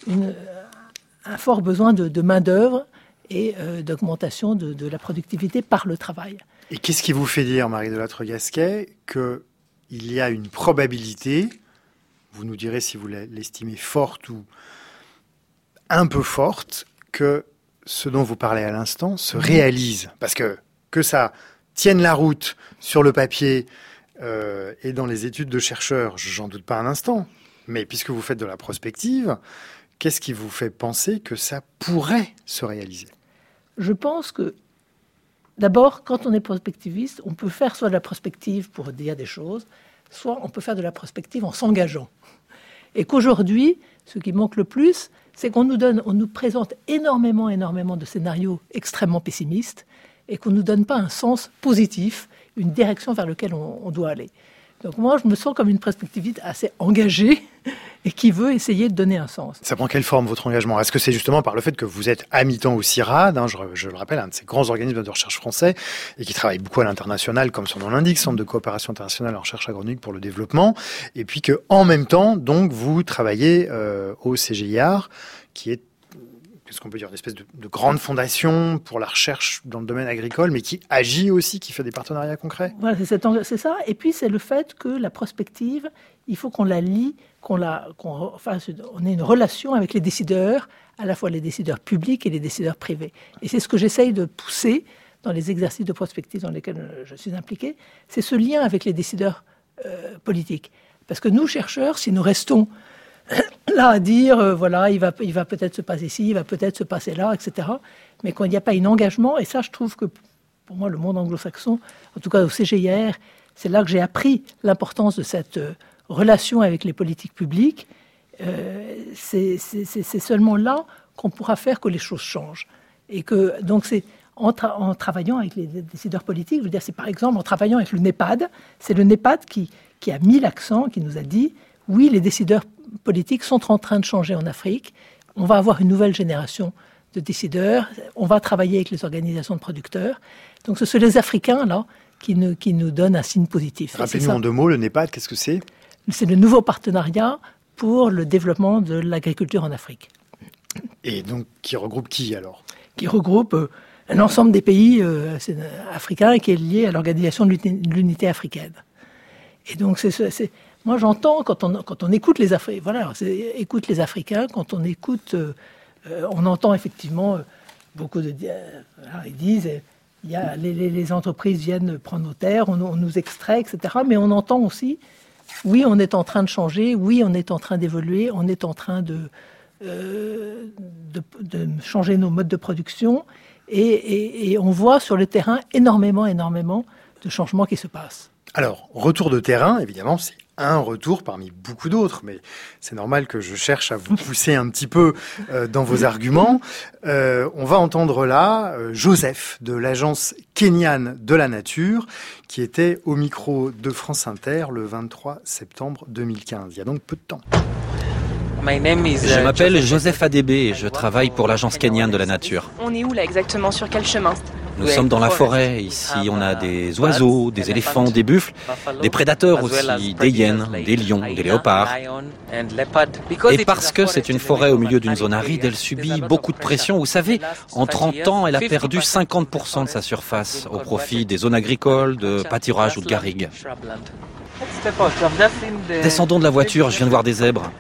un fort besoin de main-d'œuvre et d'augmentation de la productivité par le travail. Et qu'est-ce qui vous fait dire, Marie Delattre-Gasquet, qu'il y a une probabilité, vous nous direz si vous l'estimez forte ou un peu forte, que ce dont vous parlez à l'instant se réalise? Parce que ça tienne la route sur le papier et dans les études de chercheurs, j'en doute pas un instant. Mais puisque vous faites de la prospective, qu'est-ce qui vous fait penser que ça pourrait se réaliser? Je pense que, d'abord, quand on est prospectiviste, on peut faire soit de la prospective pour dire des choses, soit on peut faire de la prospective en s'engageant. Et qu'aujourd'hui, ce qui manque le plus, c'est qu'on nous présente énormément de scénarios extrêmement pessimistes et qu'on ne nous donne pas un sens positif, une direction vers laquelle on doit aller. Donc moi, je me sens comme une prospectiviste assez engagée et qui veut essayer de donner un sens. Ça prend quelle forme votre engagement ? Est-ce que c'est justement par le fait que vous êtes à mi-temps au CIRAD, je le rappelle, un de ces grands organismes de recherche français et qui travaille beaucoup à l'international, comme son nom l'indique, Centre de coopération internationale en recherche agronomique pour le développement, et puis que en même temps, donc, vous travaillez au CGIAR, qui est, qu'est-ce qu'on peut dire, une espèce de grande fondation pour la recherche dans le domaine agricole, mais qui agit aussi, qui fait des partenariats concrets. Voilà, c'est ça. Et puis c'est le fait que la prospective, il faut qu'on la lie, on ait une relation avec les décideurs, à la fois les décideurs publics et les décideurs privés. Et c'est ce que j'essaye de pousser dans les exercices de prospective dans lesquels je suis impliqué, c'est ce lien avec les décideurs politiques. Parce que nous, chercheurs, si nous restons là à dire, voilà, il va peut-être se passer ci, il va peut-être se passer là, etc. Mais quand il n'y a pas un engagement, et ça, je trouve que, pour moi, le monde anglo-saxon, en tout cas au CGIAR, c'est là que j'ai appris l'importance de cette relation avec les politiques publiques. C'est seulement là qu'on pourra faire que les choses changent. Et que, donc, c'est en travaillant avec les décideurs politiques, je veux dire, c'est par exemple en travaillant avec le NEPAD, c'est le NEPAD qui a mis l'accent, qui nous a dit, oui, les décideurs politiques sont en train de changer en Afrique. On va avoir une nouvelle génération de décideurs. On va travailler avec les organisations de producteurs. Donc, ce sont les Africains, là, qui nous donnent un signe positif. Rappelez-nous en 2 mots, le NEPAD, qu'est-ce que c'est ? C'est le nouveau partenariat pour le développement de l'agriculture en Afrique. Et donc, qui regroupe qui, alors ? Qui regroupe un ensemble des pays africains et qui est lié à l'organisation de l'unité africaine. Et donc, moi, j'entends quand on écoute les Africains, voilà, écoute les Africains, quand on écoute, on entend effectivement beaucoup de, ils disent, il y a les entreprises viennent prendre nos terres, on nous extrait, etc. Mais on entend aussi, oui, on est en train de changer, oui, on est en train d'évoluer, on est en train de changer nos modes de production, et on voit sur le terrain énormément de changements qui se passent. Alors, retour de terrain, évidemment, c'est un retour parmi beaucoup d'autres, mais c'est normal que je cherche à vous pousser un petit peu dans vos arguments. On va entendre là Joseph de l'agence kenyane de la nature, qui était au micro de France Inter le 23 septembre 2015, il y a donc peu de temps. Je m'appelle Joseph Adébé et je travaille pour l'agence kenyane de la nature. On est où là exactement? Sur quel chemin? Nous sommes dans la forêt. Ici, on a des oiseaux, des éléphants, des buffles, des prédateurs aussi, des hyènes, des lions, des léopards. Et parce que c'est une forêt au milieu d'une zone aride, elle subit beaucoup de pression. Vous savez, en 30 ans, elle a perdu 50% de sa surface au profit des zones agricoles, de pâturage ou de garrigues. Descendons de la voiture, je viens de voir des zèbres.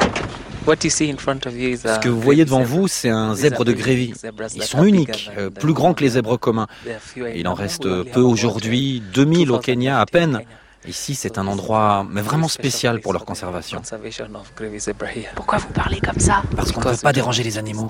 Ce que vous voyez devant vous, c'est un zèbre de Grévy. Ils sont uniques, plus grands que les zèbres communs. Il en reste peu aujourd'hui, 2000 au Kenya à peine. Ici, c'est un endroit mais vraiment spécial pour leur conservation. Pourquoi vous parlez comme ça? Parce qu'on ne peut pas déranger les animaux.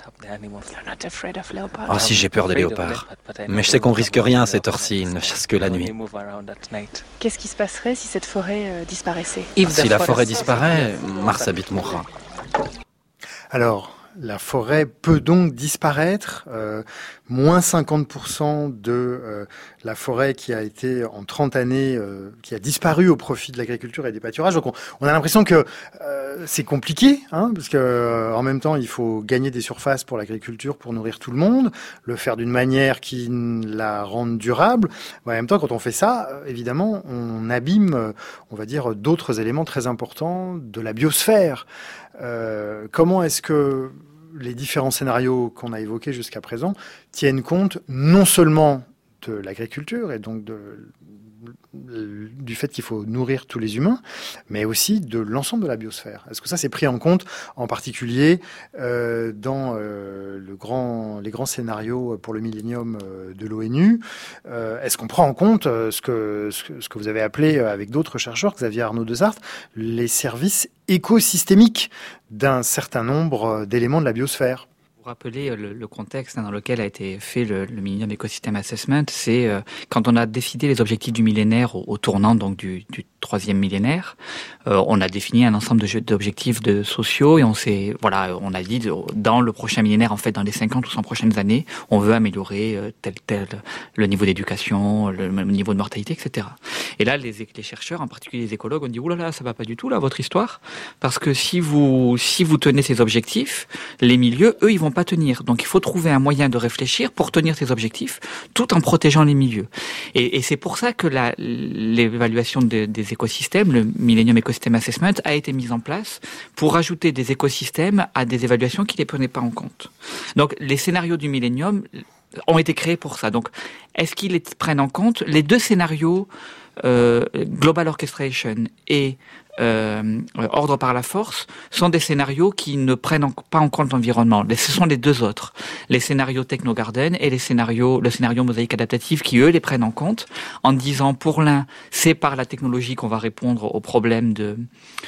Ah si, j'ai peur des léopards. Mais je sais qu'on risque rien à cette heure-ci, ils ne chassent que la nuit. Qu'est-ce qui se passerait si cette forêt disparaissait? Si la forêt disparaît, Marsabit mourra. Alors, la forêt peut donc disparaître, moins 50% de la forêt qui a été en 30 années, qui a disparu au profit de l'agriculture et des pâturages. Donc on a l'impression que c'est compliqué, parce que en même temps il faut gagner des surfaces pour l'agriculture pour nourrir tout le monde, le faire d'une manière qui la rende durable. En même temps, quand on fait ça, évidemment, on abîme, on va dire, d'autres éléments très importants de la biosphère. Comment est-ce que les différents scénarios qu'on a évoqués jusqu'à présent tiennent compte non seulement de l'agriculture et donc du fait qu'il faut nourrir tous les humains, mais aussi de l'ensemble de la biosphère? Est-ce que ça c'est pris en compte, en particulier dans les grands scénarios pour le millénium de l'ONU? Est-ce qu'on prend en compte ce que vous avez appelé avec d'autres chercheurs, Xavier Arnaud de Sarthe, les services écosystémiques d'un certain nombre d'éléments de la biosphère? Pour rappeler le contexte dans lequel a été fait le Millennium Ecosystem Assessment, c'est quand on a décidé les objectifs du millénaire au tournant donc du 3e millénaire, on a défini un ensemble d'objectifs sociaux et on a dit dans le prochain millénaire, en fait dans les 50 ou 100 prochaines années, on veut améliorer tel le niveau d'éducation, le niveau de mortalité, etc. Et là, les chercheurs, en particulier les écologues, ont dit oulala, ça va pas du tout là votre histoire, parce que si vous tenez ces objectifs, les milieux, eux, ils vont pas tenir. Donc il faut trouver un moyen de réfléchir pour tenir ces objectifs, tout en protégeant les milieux. Et c'est pour ça que l'évaluation des écosystèmes, le Millennium Ecosystem Assessment, a été mise en place pour ajouter des écosystèmes à des évaluations qui les prenaient pas en compte. Donc les scénarios du Millennium ont été créés pour ça. Donc est-ce qu'ils les prennent en compte? Les deux scénarios, Global Orchestration et ordre par la force, sont des scénarios qui ne prennent pas en compte l'environnement. Ce sont les deux autres, les scénarios Technogarden et le scénario mosaïque adaptative, qui eux les prennent en compte en disant pour l'un c'est par la technologie qu'on va répondre au problème de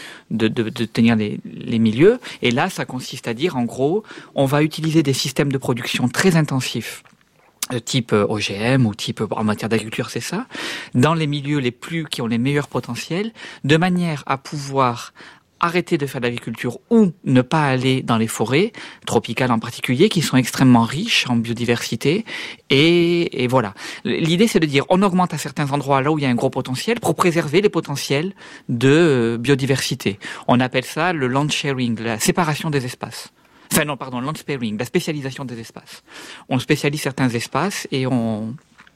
tenir les milieux, et là ça consiste à dire en gros on va utiliser des systèmes de production très intensifs type OGM ou type en matière d'agriculture, c'est ça, dans les milieux qui ont les meilleurs potentiels, de manière à pouvoir arrêter de faire de l'agriculture ou ne pas aller dans les forêts tropicales en particulier, qui sont extrêmement riches en biodiversité. Et voilà. L'idée, c'est de dire, on augmente à certains endroits là où il y a un gros potentiel pour préserver les potentiels de biodiversité. On appelle ça le land sharing, la séparation des espaces. Enfin non, pardon, land sparing, la spécialisation des espaces. On spécialise certains espaces et on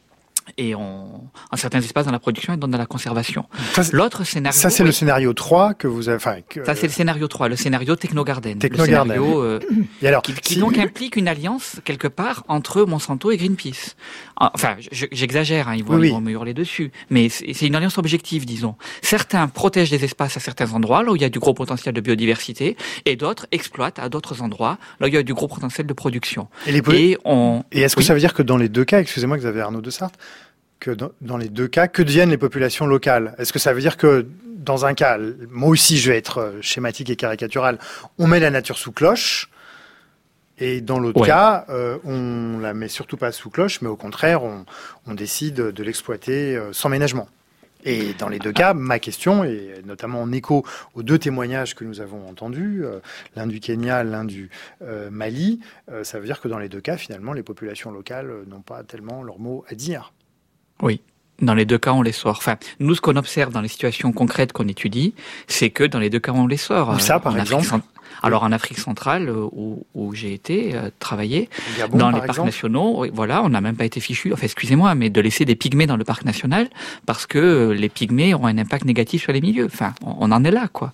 certains espaces dans la production et dans la conservation. L'autre scénario... Ça, c'est le scénario 3 que vous avez... Ça, c'est le scénario 3, le scénario Technogarden. Technogarden. Le scénario et alors, qui donc implique une alliance, quelque part, entre Monsanto et Greenpeace. Enfin, j'exagère, ils vont me hurler dessus. Mais c'est une alliance objective, disons. Certains protègent des espaces à certains endroits, là où il y a du gros potentiel de biodiversité, et d'autres exploitent à d'autres endroits, là où il y a du gros potentiel de production. Et est-ce que ça veut dire que dans les deux cas, excusez-moi Xavier Arnaud de Sarthe, que dans les deux cas, que deviennent les populations locales? Est-ce que ça veut dire que dans un cas, moi aussi je vais être schématique et caricatural, on met la nature sous cloche, et dans l'autre cas, on la met surtout pas sous cloche, mais au contraire, on décide de l'exploiter sans ménagement? Et dans les deux cas, ma question, et notamment en écho aux deux témoignages que nous avons entendus, l'un du Kenya, l'un du Mali, ça veut dire que dans les deux cas, finalement, les populations locales n'ont pas tellement leur mot à dire. Oui. Dans les deux cas, on les sort. Enfin, nous, ce qu'on observe dans les situations concrètes qu'on étudie, c'est que dans les deux cas, on les sort. Où ça, par exemple? Alors, en Afrique centrale, où j'ai été travailler, Gabon, dans les parcs nationaux, voilà, on n'a même pas été fichu, enfin, excusez-moi, mais de laisser des pygmées dans le parc national, parce que les pygmées ont un impact négatif sur les milieux. Enfin, on en est là, quoi.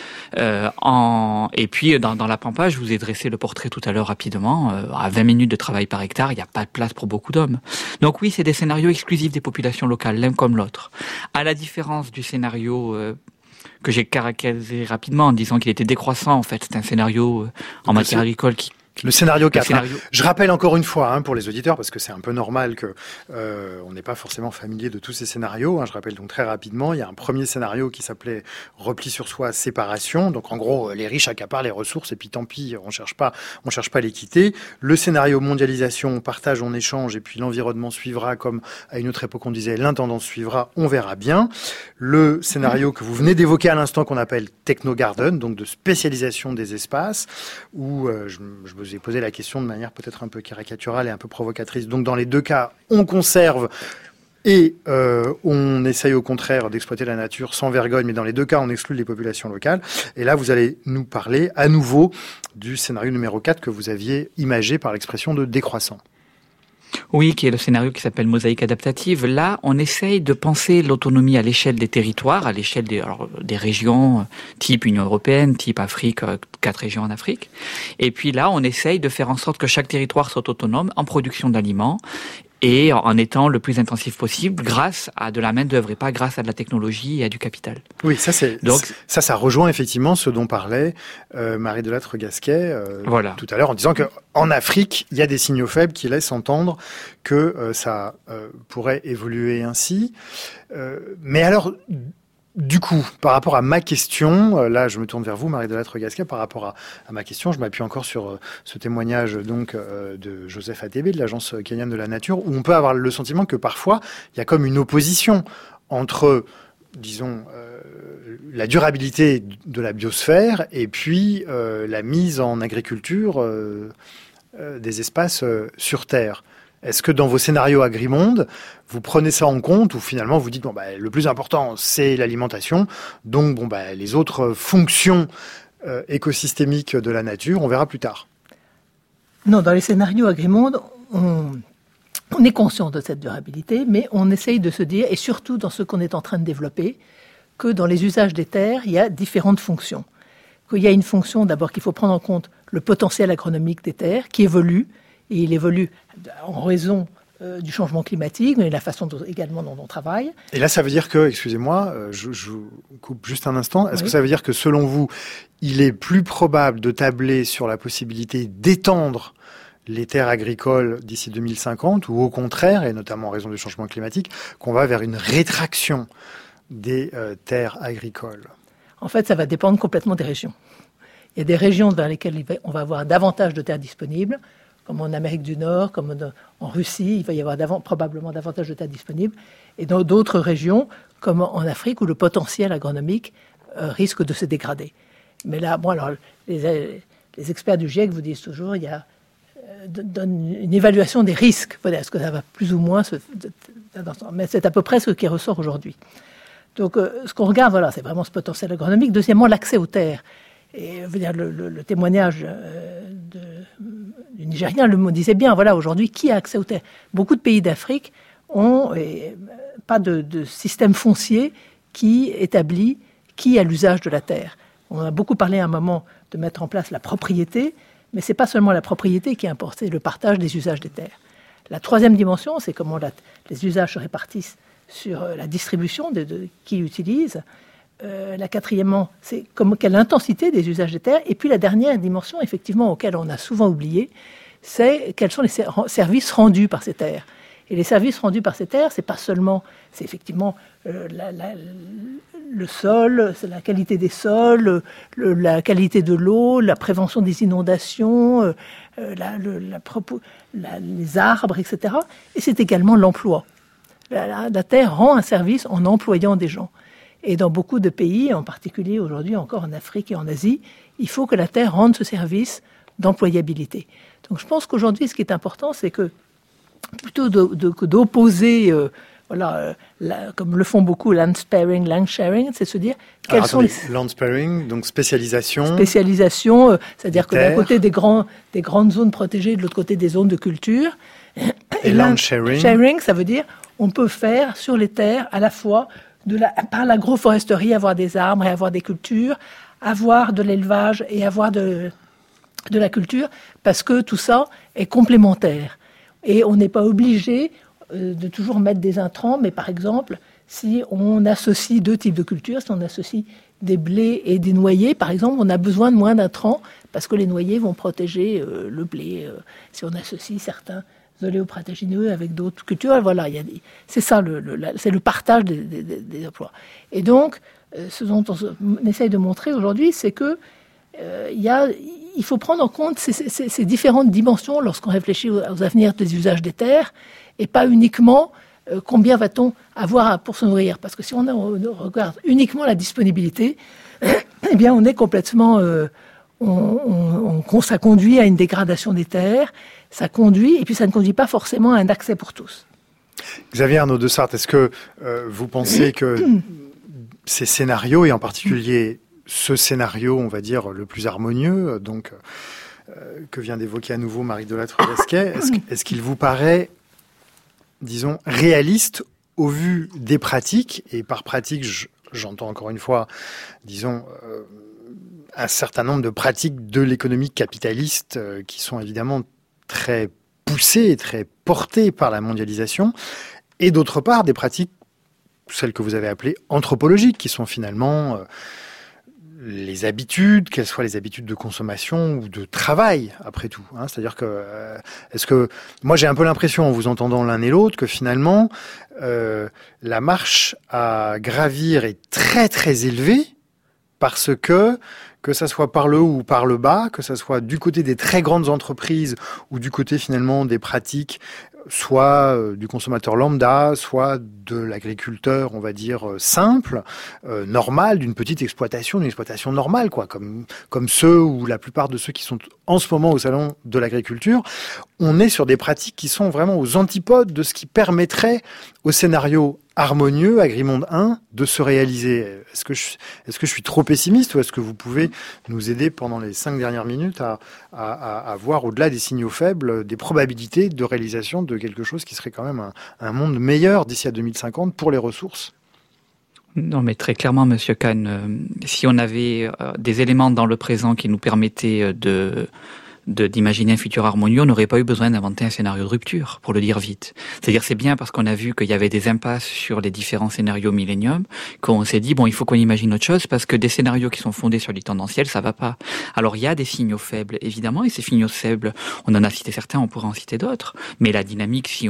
Et puis dans la Pampa, je vous ai dressé le portrait tout à l'heure rapidement. À 20 minutes de travail par hectare, il n'y a pas de place pour beaucoup d'hommes. Donc oui, c'est des scénarios exclusifs des populations locales, l'un comme l'autre. À la différence du scénario que j'ai caractérisé rapidement en disant qu'il était décroissant, en fait, c'est un scénario en matière agricole qui... Le scénario 4. Je rappelle encore une fois pour les auditeurs, parce que c'est un peu normal que on n'est pas forcément familier de tous ces scénarios. Je rappelle donc très rapidement, il y a un premier scénario qui s'appelait repli sur soi, séparation. Donc en gros, les riches accaparent les ressources et puis tant pis, on cherche pas l'équité. Le scénario mondialisation, on partage, on échange et puis l'environnement suivra, comme à une autre époque on disait, l'intendance suivra, on verra bien. Le scénario que vous venez d'évoquer à l'instant qu'on appelle Technogarden, donc de spécialisation des espaces, où je vous ai posé la question de manière peut-être un peu caricaturale et un peu provocatrice. Donc dans les deux cas, on conserve et on essaye au contraire d'exploiter la nature sans vergogne, mais dans les deux cas, on exclut les populations locales. Et là, vous allez nous parler à nouveau du scénario numéro 4 que vous aviez imagé par l'expression de décroissant. Oui, qui est le scénario qui s'appelle mosaïque adaptative. Là, on essaye de penser l'autonomie à l'échelle des territoires, à l'échelle des régions, type Union européenne, type Afrique, 4 régions en Afrique. Et puis là, on essaye de faire en sorte que chaque territoire soit autonome en production d'aliments et en étant le plus intensif possible grâce à de la main-d'œuvre et pas grâce à de la technologie et à du capital. Oui, ça rejoint effectivement ce dont parlait Marie Delattre-Gasquet tout à l'heure en disant qu'en Afrique, il y a des signaux faibles qui laissent entendre que ça pourrait évoluer ainsi. Mais alors, Du coup, par rapport à ma question, là je me tourne vers vous, Marie Delattre-Gasquet, par rapport à ma question, je m'appuie encore sur ce témoignage donc de Joseph Atebe de l'Agence kenyane de la nature, où on peut avoir le sentiment que parfois il y a comme une opposition entre, disons, la durabilité de la biosphère et puis la mise en agriculture des espaces sur Terre. Est-ce que dans vos scénarios Agrimonde, vous prenez ça en compte ou finalement vous dites le plus important c'est l'alimentation, donc les autres fonctions écosystémiques de la nature, on verra plus tard? Non, dans les scénarios Agrimonde, on est conscient de cette durabilité, mais on essaye de se dire, et surtout dans ce qu'on est en train de développer, que dans les usages des terres, il y a différentes fonctions. Qu'il y a une fonction d'abord qu'il faut prendre en compte le potentiel agronomique des terres qui évolue. Et il évolue en raison du changement climatique, mais la façon également dont on travaille. Et là, ça veut dire que, excusez-moi, je vous coupe juste un instant, est-ce que ça veut dire que selon vous, il est plus probable de tabler sur la possibilité d'étendre les terres agricoles d'ici 2050, ou au contraire, et notamment en raison du changement climatique, qu'on va vers une rétraction des terres agricoles? En fait, ça va dépendre complètement des régions. Il y a des régions dans lesquelles on va avoir davantage de terres disponibles, comme en Amérique du Nord, comme en Russie, il va y avoir probablement davantage de terres disponibles. Et dans d'autres régions, comme en Afrique, où le potentiel agronomique risque de se dégrader. Mais là, les experts du GIEC vous disent toujours, il y a une évaluation des risques. Est-ce que ça va plus ou moins mais c'est à peu près ce qui ressort aujourd'hui. Donc, ce qu'on regarde, c'est vraiment ce potentiel agronomique. Deuxièmement, l'accès aux terres. Et le témoignage du Nigérien le disait bien, aujourd'hui, qui a accès aux terres? Beaucoup de pays d'Afrique ont pas de système foncier qui établit qui a l'usage de la terre. On a beaucoup parlé à un moment de mettre en place la propriété, mais ce n'est pas seulement la propriété qui importe, c'est le partage des usages des terres. La troisième dimension, c'est comment les usages se répartissent sur la distribution de qui utilise. La quatrièmement, c'est quelle intensité des usages des terres. Et puis la dernière dimension, effectivement, auquel on a souvent oublié, c'est quels sont les services rendus par ces terres. Et les services rendus par ces terres, c'est pas seulement, c'est effectivement le sol, c'est la qualité des sols, la qualité de l'eau, la prévention des inondations, les arbres, etc. Et c'est également l'emploi. La terre rend un service en employant des gens. Et dans beaucoup de pays, en particulier aujourd'hui encore en Afrique et en Asie, il faut que la terre rende ce service d'employabilité. Donc je pense qu'aujourd'hui, ce qui est important, c'est que plutôt que d'opposer, comme le font beaucoup, land sparing, land sharing, c'est se dire quels sont les... Land sparing, donc spécialisation. Spécialisation, c'est-à-dire que d'un côté des grandes zones protégées, de l'autre côté des zones de culture. Et land sharing. Sharing, ça veut dire on peut faire sur les terres à la fois par l'agroforesterie, avoir des arbres et avoir des cultures, avoir de l'élevage et avoir de la culture, parce que tout ça est complémentaire. Et on n'est pas obligé de toujours mettre des intrants, mais par exemple, si on associe deux types de cultures, si on associe des blés et des noyers, par exemple, on a besoin de moins d'intrants, parce que les noyers vont protéger le blé. Si on associe certains oléoprotéagineux avec d'autres cultures, c'est ça, c'est le partage des emplois. Et donc, ce dont on essaye de montrer aujourd'hui, c'est que il faut prendre en compte ces différentes dimensions lorsqu'on réfléchit aux avenirs des usages des terres, et pas uniquement combien va-t-on avoir pour se nourrir. Parce que si on regarde uniquement la disponibilité, eh bien on est complètement... ça conduit à une dégradation des terres, et puis ça ne conduit pas forcément à un accès pour tous. Xavier Arnaud de Sarthe, est-ce que vous pensez que ces scénarios, et en particulier ce scénario, on va dire, le plus harmonieux, donc que vient d'évoquer à nouveau Marie Delattre-Gasquet, est-ce qu'il vous paraît, disons, réaliste au vu des pratiques, et par pratique, j'entends encore une fois, disons... un certain nombre de pratiques de l'économie capitaliste qui sont évidemment très poussées et très portées par la mondialisation, et d'autre part des pratiques, celles que vous avez appelées anthropologiques, qui sont finalement les habitudes, quelles soient les habitudes de consommation ou de travail, après tout. C'est-à-dire que, moi j'ai un peu l'impression, en vous entendant l'un et l'autre, que finalement, la marche à gravir est très très élevée, parce que ça soit par le haut ou par le bas, que ça soit du côté des très grandes entreprises ou du côté finalement des pratiques, soit du consommateur lambda, soit de l'agriculteur, on va dire, simple, normal, d'une petite exploitation, d'une exploitation normale, quoi, comme ceux ou la plupart de ceux qui sont en ce moment au salon de l'agriculture. On est sur des pratiques qui sont vraiment aux antipodes de ce qui permettrait au scénario harmonieux, Agrimonde 1, de se réaliser. Est-ce que je suis trop pessimiste, ou est-ce que vous pouvez nous aider pendant les 5 dernières minutes à voir au-delà des signaux faibles des probabilités de réalisation de quelque chose qui serait quand même un monde meilleur d'ici à 2050 pour les ressources? Non, mais très clairement, Monsieur Kahn, si on avait des éléments dans le présent qui nous permettaient d'imaginer un futur harmonieux, on n'aurait pas eu besoin d'inventer un scénario de rupture, pour le dire vite. C'est-à-dire, c'est bien parce qu'on a vu qu'il y avait des impasses sur les différents scénarios millénium qu'on s'est dit, bon, il faut qu'on imagine autre chose, parce que des scénarios qui sont fondés sur les tendanciels, ça va pas. Alors, il y a des signaux faibles, évidemment, et ces signaux faibles, on en a cité certains, on pourrait en citer d'autres, mais la dynamique, si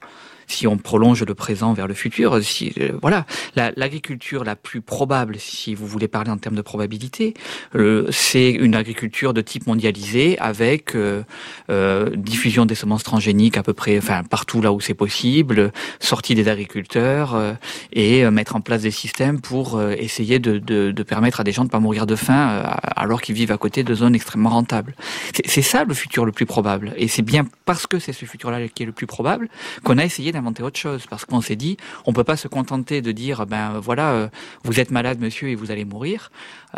on prolonge le présent vers le futur, voilà, l'agriculture la plus probable, si vous voulez parler en termes de probabilité, c'est une agriculture de type mondialisé avec diffusion des semences transgéniques à peu près, enfin partout là où c'est possible, sortie des agriculteurs et mettre en place des systèmes pour essayer de permettre à des gens de pas mourir de faim alors qu'ils vivent à côté de zones extrêmement rentables. C'est ça le futur le plus probable, et c'est bien parce que c'est ce futur-là qui est le plus probable qu'on a essayé d'inventer autre chose, parce qu'on s'est dit, on peut pas se contenter de dire, vous êtes malade, monsieur, et vous allez mourir.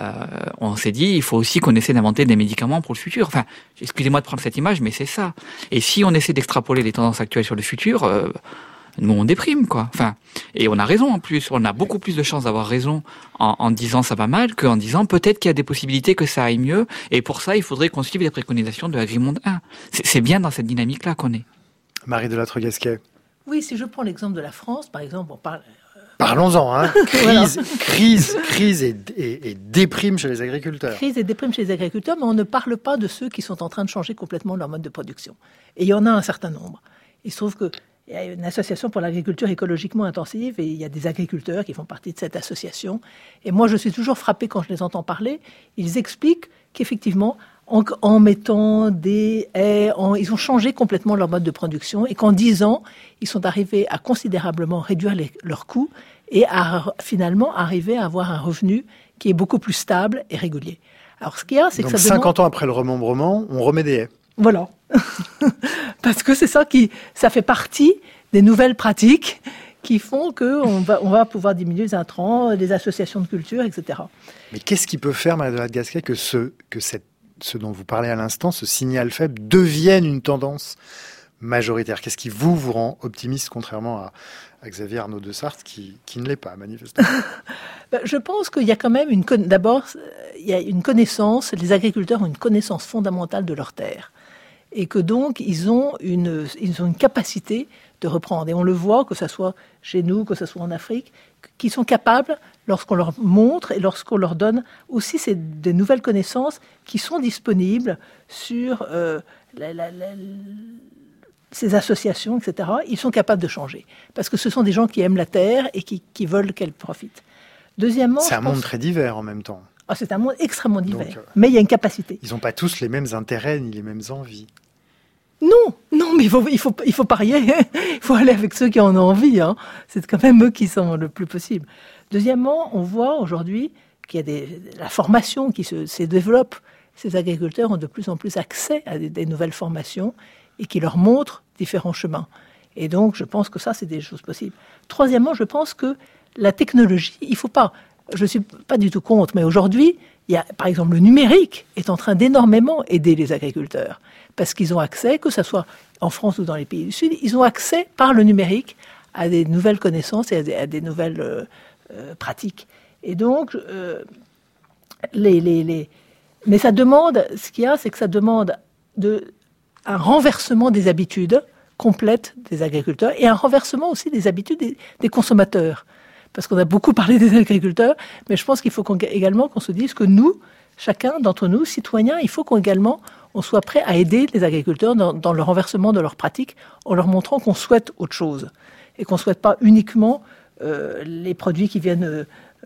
On s'est dit, il faut aussi qu'on essaie d'inventer des médicaments pour le futur. Enfin, excusez-moi de prendre cette image, mais c'est ça. Et si on essaie d'extrapoler les tendances actuelles sur le futur, nous on déprime, quoi. Enfin, et on a raison en plus. On a beaucoup plus de chances d'avoir raison en disant ça va mal qu'en disant peut-être qu'il y a des possibilités que ça aille mieux. Et pour ça, il faudrait qu'on suive les préconisations de Agrimonde 1. C'est bien dans cette dynamique-là qu'on est. Marie Delattre-Gasquet. Oui, si je prends l'exemple de la France, par exemple, on parle... Parlons-en, crise et déprime chez les agriculteurs. Crise et déprime chez les agriculteurs, mais on ne parle pas de ceux qui sont en train de changer complètement leur mode de production. Et il y en a un certain nombre. Il se trouve qu'il y a une association pour l'agriculture écologiquement intensive, et il y a des agriculteurs qui font partie de cette association. Et moi, je suis toujours frappée quand je les entends parler. Ils expliquent qu'effectivement, en mettant des haies, ils ont changé complètement leur mode de production, et qu'en 10 ans, ils sont arrivés à considérablement réduire leurs coûts et à finalement arriver à avoir un revenu qui est beaucoup plus stable et régulier. Alors ce qu'il y a, c'est que ça demande... 50 ans après le remembrement, on remet des haies. Voilà. Parce que c'est ça fait partie des nouvelles pratiques qui font qu'on va pouvoir diminuer les intrants, les associations de culture, etc. Mais qu'est-ce qui peut faire, Marie Delattre-Gasquet, que ce dont vous parlez à l'instant, ce signal faible, devienne une tendance majoritaire? Qu'est-ce qui vous rend optimiste, contrairement à Xavier Arnaud de Sarthe, qui ne l'est pas, manifestement? Je pense qu'il y a quand même d'abord, il y a une connaissance, les agriculteurs ont une connaissance fondamentale de leurs terres. Et que donc, ils ont une capacité de reprendre. Et on le voit, que ce soit chez nous, que ce soit en Afrique, qui sont capables, lorsqu'on leur montre et lorsqu'on leur donne aussi des nouvelles connaissances qui sont disponibles sur ces associations, etc., ils sont capables de changer. Parce que ce sont des gens qui aiment la terre et qui veulent qu'elle profite. Deuxièmement, c'est un monde très divers en même temps. C'est un monde extrêmement divers, mais il y a une capacité. Ils n'ont pas tous les mêmes intérêts ni les mêmes envies. Non, mais il faut parier. Il faut aller avec ceux qui en ont envie. C'est quand même eux qui sont le plus possible. Deuxièmement, on voit aujourd'hui qu'il y a la formation qui se développe. Ces agriculteurs ont de plus en plus accès à des nouvelles formations et qui leur montrent différents chemins. Et donc, je pense que ça, c'est des choses possibles. Troisièmement, je pense que la technologie, il ne faut pas... Je ne suis pas du tout contre, mais aujourd'hui, par exemple, le numérique est en train d'énormément aider les agriculteurs. Parce qu'ils ont accès, que ce soit en France ou dans les pays du Sud, ils ont accès par le numérique à des nouvelles connaissances et à des nouvelles pratiques. Et donc, mais ça demande, ce qu'il y a, c'est que ça demande un renversement des habitudes complètes des agriculteurs et un renversement aussi des habitudes des consommateurs. parce qu'on a beaucoup parlé des agriculteurs, mais je pense qu'il faut également qu'on se dise que nous, chacun d'entre nous, citoyens, il faut on soit prêt à aider les agriculteurs dans le renversement de leurs pratiques, en leur montrant qu'on souhaite autre chose, et qu'on ne souhaite pas uniquement les produits qui viennent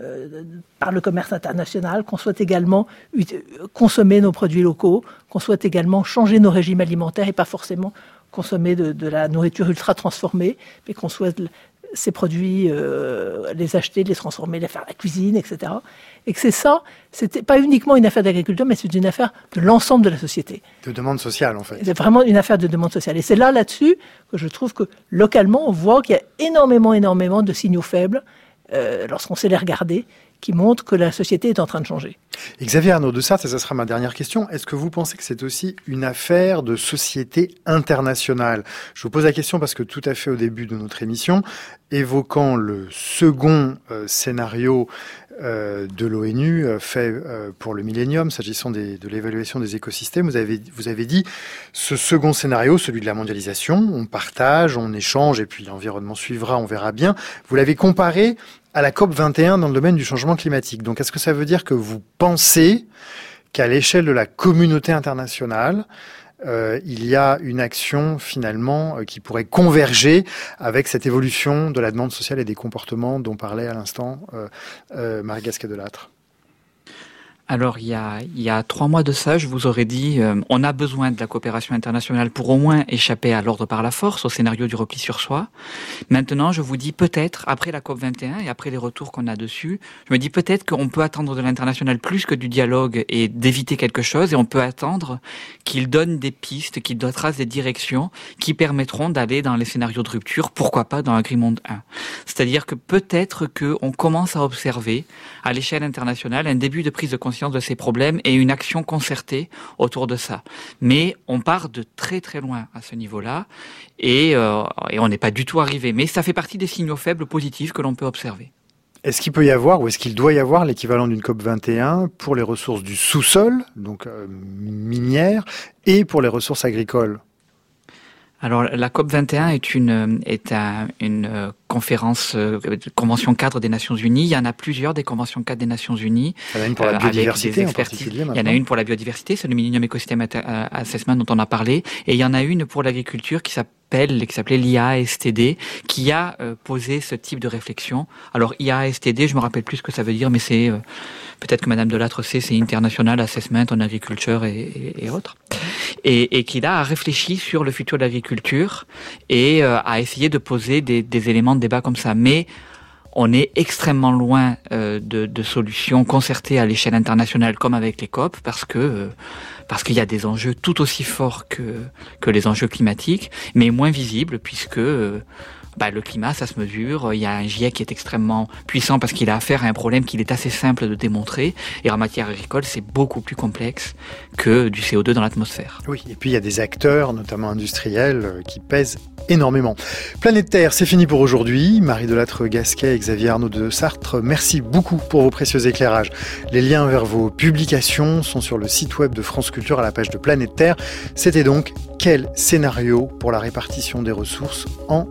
par le commerce international, qu'on souhaite également consommer nos produits locaux, qu'on souhaite également changer nos régimes alimentaires et pas forcément consommer de la nourriture ultra transformée, mais qu'on souhaite ces produits, les acheter, les transformer, les faire à la cuisine, etc. Et que c'était pas uniquement une affaire d'agriculture, mais c'est une affaire de l'ensemble de la société. De demande sociale, en fait. C'est vraiment une affaire de demande sociale. Et c'est là-dessus que je trouve que localement, on voit qu'il y a énormément de signaux faibles, lorsqu'on sait les regarder, qui montrent que la société est en train de changer. Et Xavier Arnaud de Sarthe, et ça sera ma dernière question, est-ce que vous pensez que c'est aussi une affaire de société internationale ? Je vous pose la question parce que tout à fait au début de notre émission, évoquant le second scénario de l'ONU fait pour le millénium, s'agissant de l'évaluation des écosystèmes, vous avez dit ce second scénario, celui de la mondialisation, on partage, on échange, et puis l'environnement suivra, on verra bien. Vous l'avez comparé à la COP21 dans le domaine du changement climatique. Donc, est-ce que ça veut dire que vous pensez qu'à l'échelle de la communauté internationale, il y a une action finalement qui pourrait converger avec cette évolution de la demande sociale et des comportements dont parlait à l'instant Marie Gasquet-Delattre? Alors, il y a 3 mois de ça, je vous aurais dit, on a besoin de la coopération internationale pour au moins échapper à l'ordre par la force, au scénario du repli sur soi. Maintenant, je vous dis peut-être, après la COP21 et après les retours qu'on a dessus, je me dis peut-être qu'on peut attendre de l'international plus que du dialogue et d'éviter quelque chose, et on peut attendre qu'il donne des pistes, qu'il trace des directions qui permettront d'aller dans les scénarios de rupture, pourquoi pas dans Agreement 1. C'est-à-dire que peut-être qu'on commence à observer, à l'échelle internationale, un début de prise de conscience de ces problèmes et une action concertée autour de ça. Mais on part de très très loin à ce niveau-là et on n'est pas du tout arrivé. Mais ça fait partie des signaux faibles positifs que l'on peut observer. Est-ce qu'il peut y avoir, ou est-ce qu'il doit y avoir l'équivalent d'une COP21 pour les ressources du sous-sol, donc minières, et pour les ressources agricoles ? Alors, la COP21 est une conférence, convention cadre des Nations Unies. Il y en a plusieurs des conventions cadre des Nations Unies. Il y en a une pour la biodiversité en particulier maintenant. Il y en a une pour la biodiversité, c'est le Millennium Ecosystem Assessment dont on a parlé. Et il y en a une pour l'agriculture qui s'appelait l'IASTD, qui a posé ce type de réflexion. Alors, IASTD, je me rappelle plus ce que ça veut dire, mais c'est, peut-être que Madame Delattre sait, c'est International Assessment on Agriculture et autres. Et qui là a réfléchi sur le futur de l'agriculture et a essayé de poser des éléments de débat comme ça. Mais on est extrêmement loin de solutions concertées à l'échelle internationale comme avec les COP parce qu'il y a des enjeux tout aussi forts que les enjeux climatiques, mais moins visibles puisque le climat, ça se mesure. Il y a un GIEC qui est extrêmement puissant parce qu'il a affaire à un problème qu'il est assez simple de démontrer. Et en matière agricole, c'est beaucoup plus complexe que du CO2 dans l'atmosphère. Oui, et puis il y a des acteurs, notamment industriels, qui pèsent énormément. Planète Terre, c'est fini pour aujourd'hui. Marie Delattre-Gasquet et Xavier Arnaud de Sarthe, merci beaucoup pour vos précieux éclairages. Les liens vers vos publications sont sur le site web de France Culture à la page de Planète Terre. C'était donc quel scénario pour la répartition des ressources en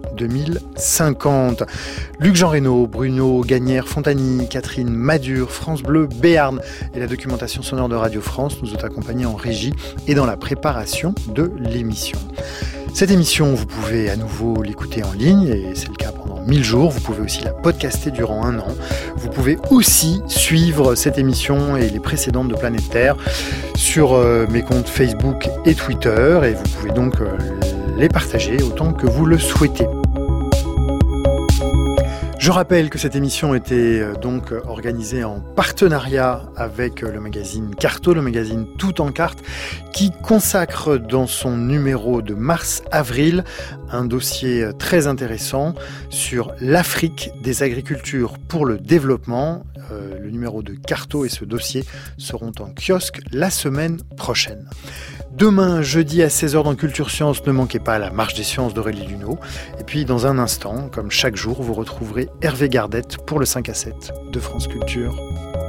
2050. Luc-Jean Reynaud, Bruno Gagnère, Fontany, Catherine Madure, France Bleu, Béarn et la documentation sonore de Radio France nous ont accompagnés en régie et dans la préparation de l'émission. Cette émission, vous pouvez à nouveau l'écouter en ligne et c'est le cas pendant 1000 jours. Vous pouvez aussi la podcaster durant 1 an. Vous pouvez aussi suivre cette émission et les précédentes de Planète Terre sur mes comptes Facebook et Twitter et vous pouvez donc les partager autant que vous le souhaitez. Je rappelle que cette émission était donc organisée en partenariat avec le magazine Carto, le magazine Tout en Carte, qui consacre dans son numéro de mars-avril un dossier très intéressant sur l'Afrique des agricultures pour le développement. Le numéro de Carto et ce dossier seront en kiosque la semaine prochaine. Demain, jeudi à 16h dans Culture Science, ne manquez pas la Marche des Sciences d'Aurélie Luneau. Et puis dans un instant, comme chaque jour, vous retrouverez Hervé Gardette pour le 5 à 7 de France Culture.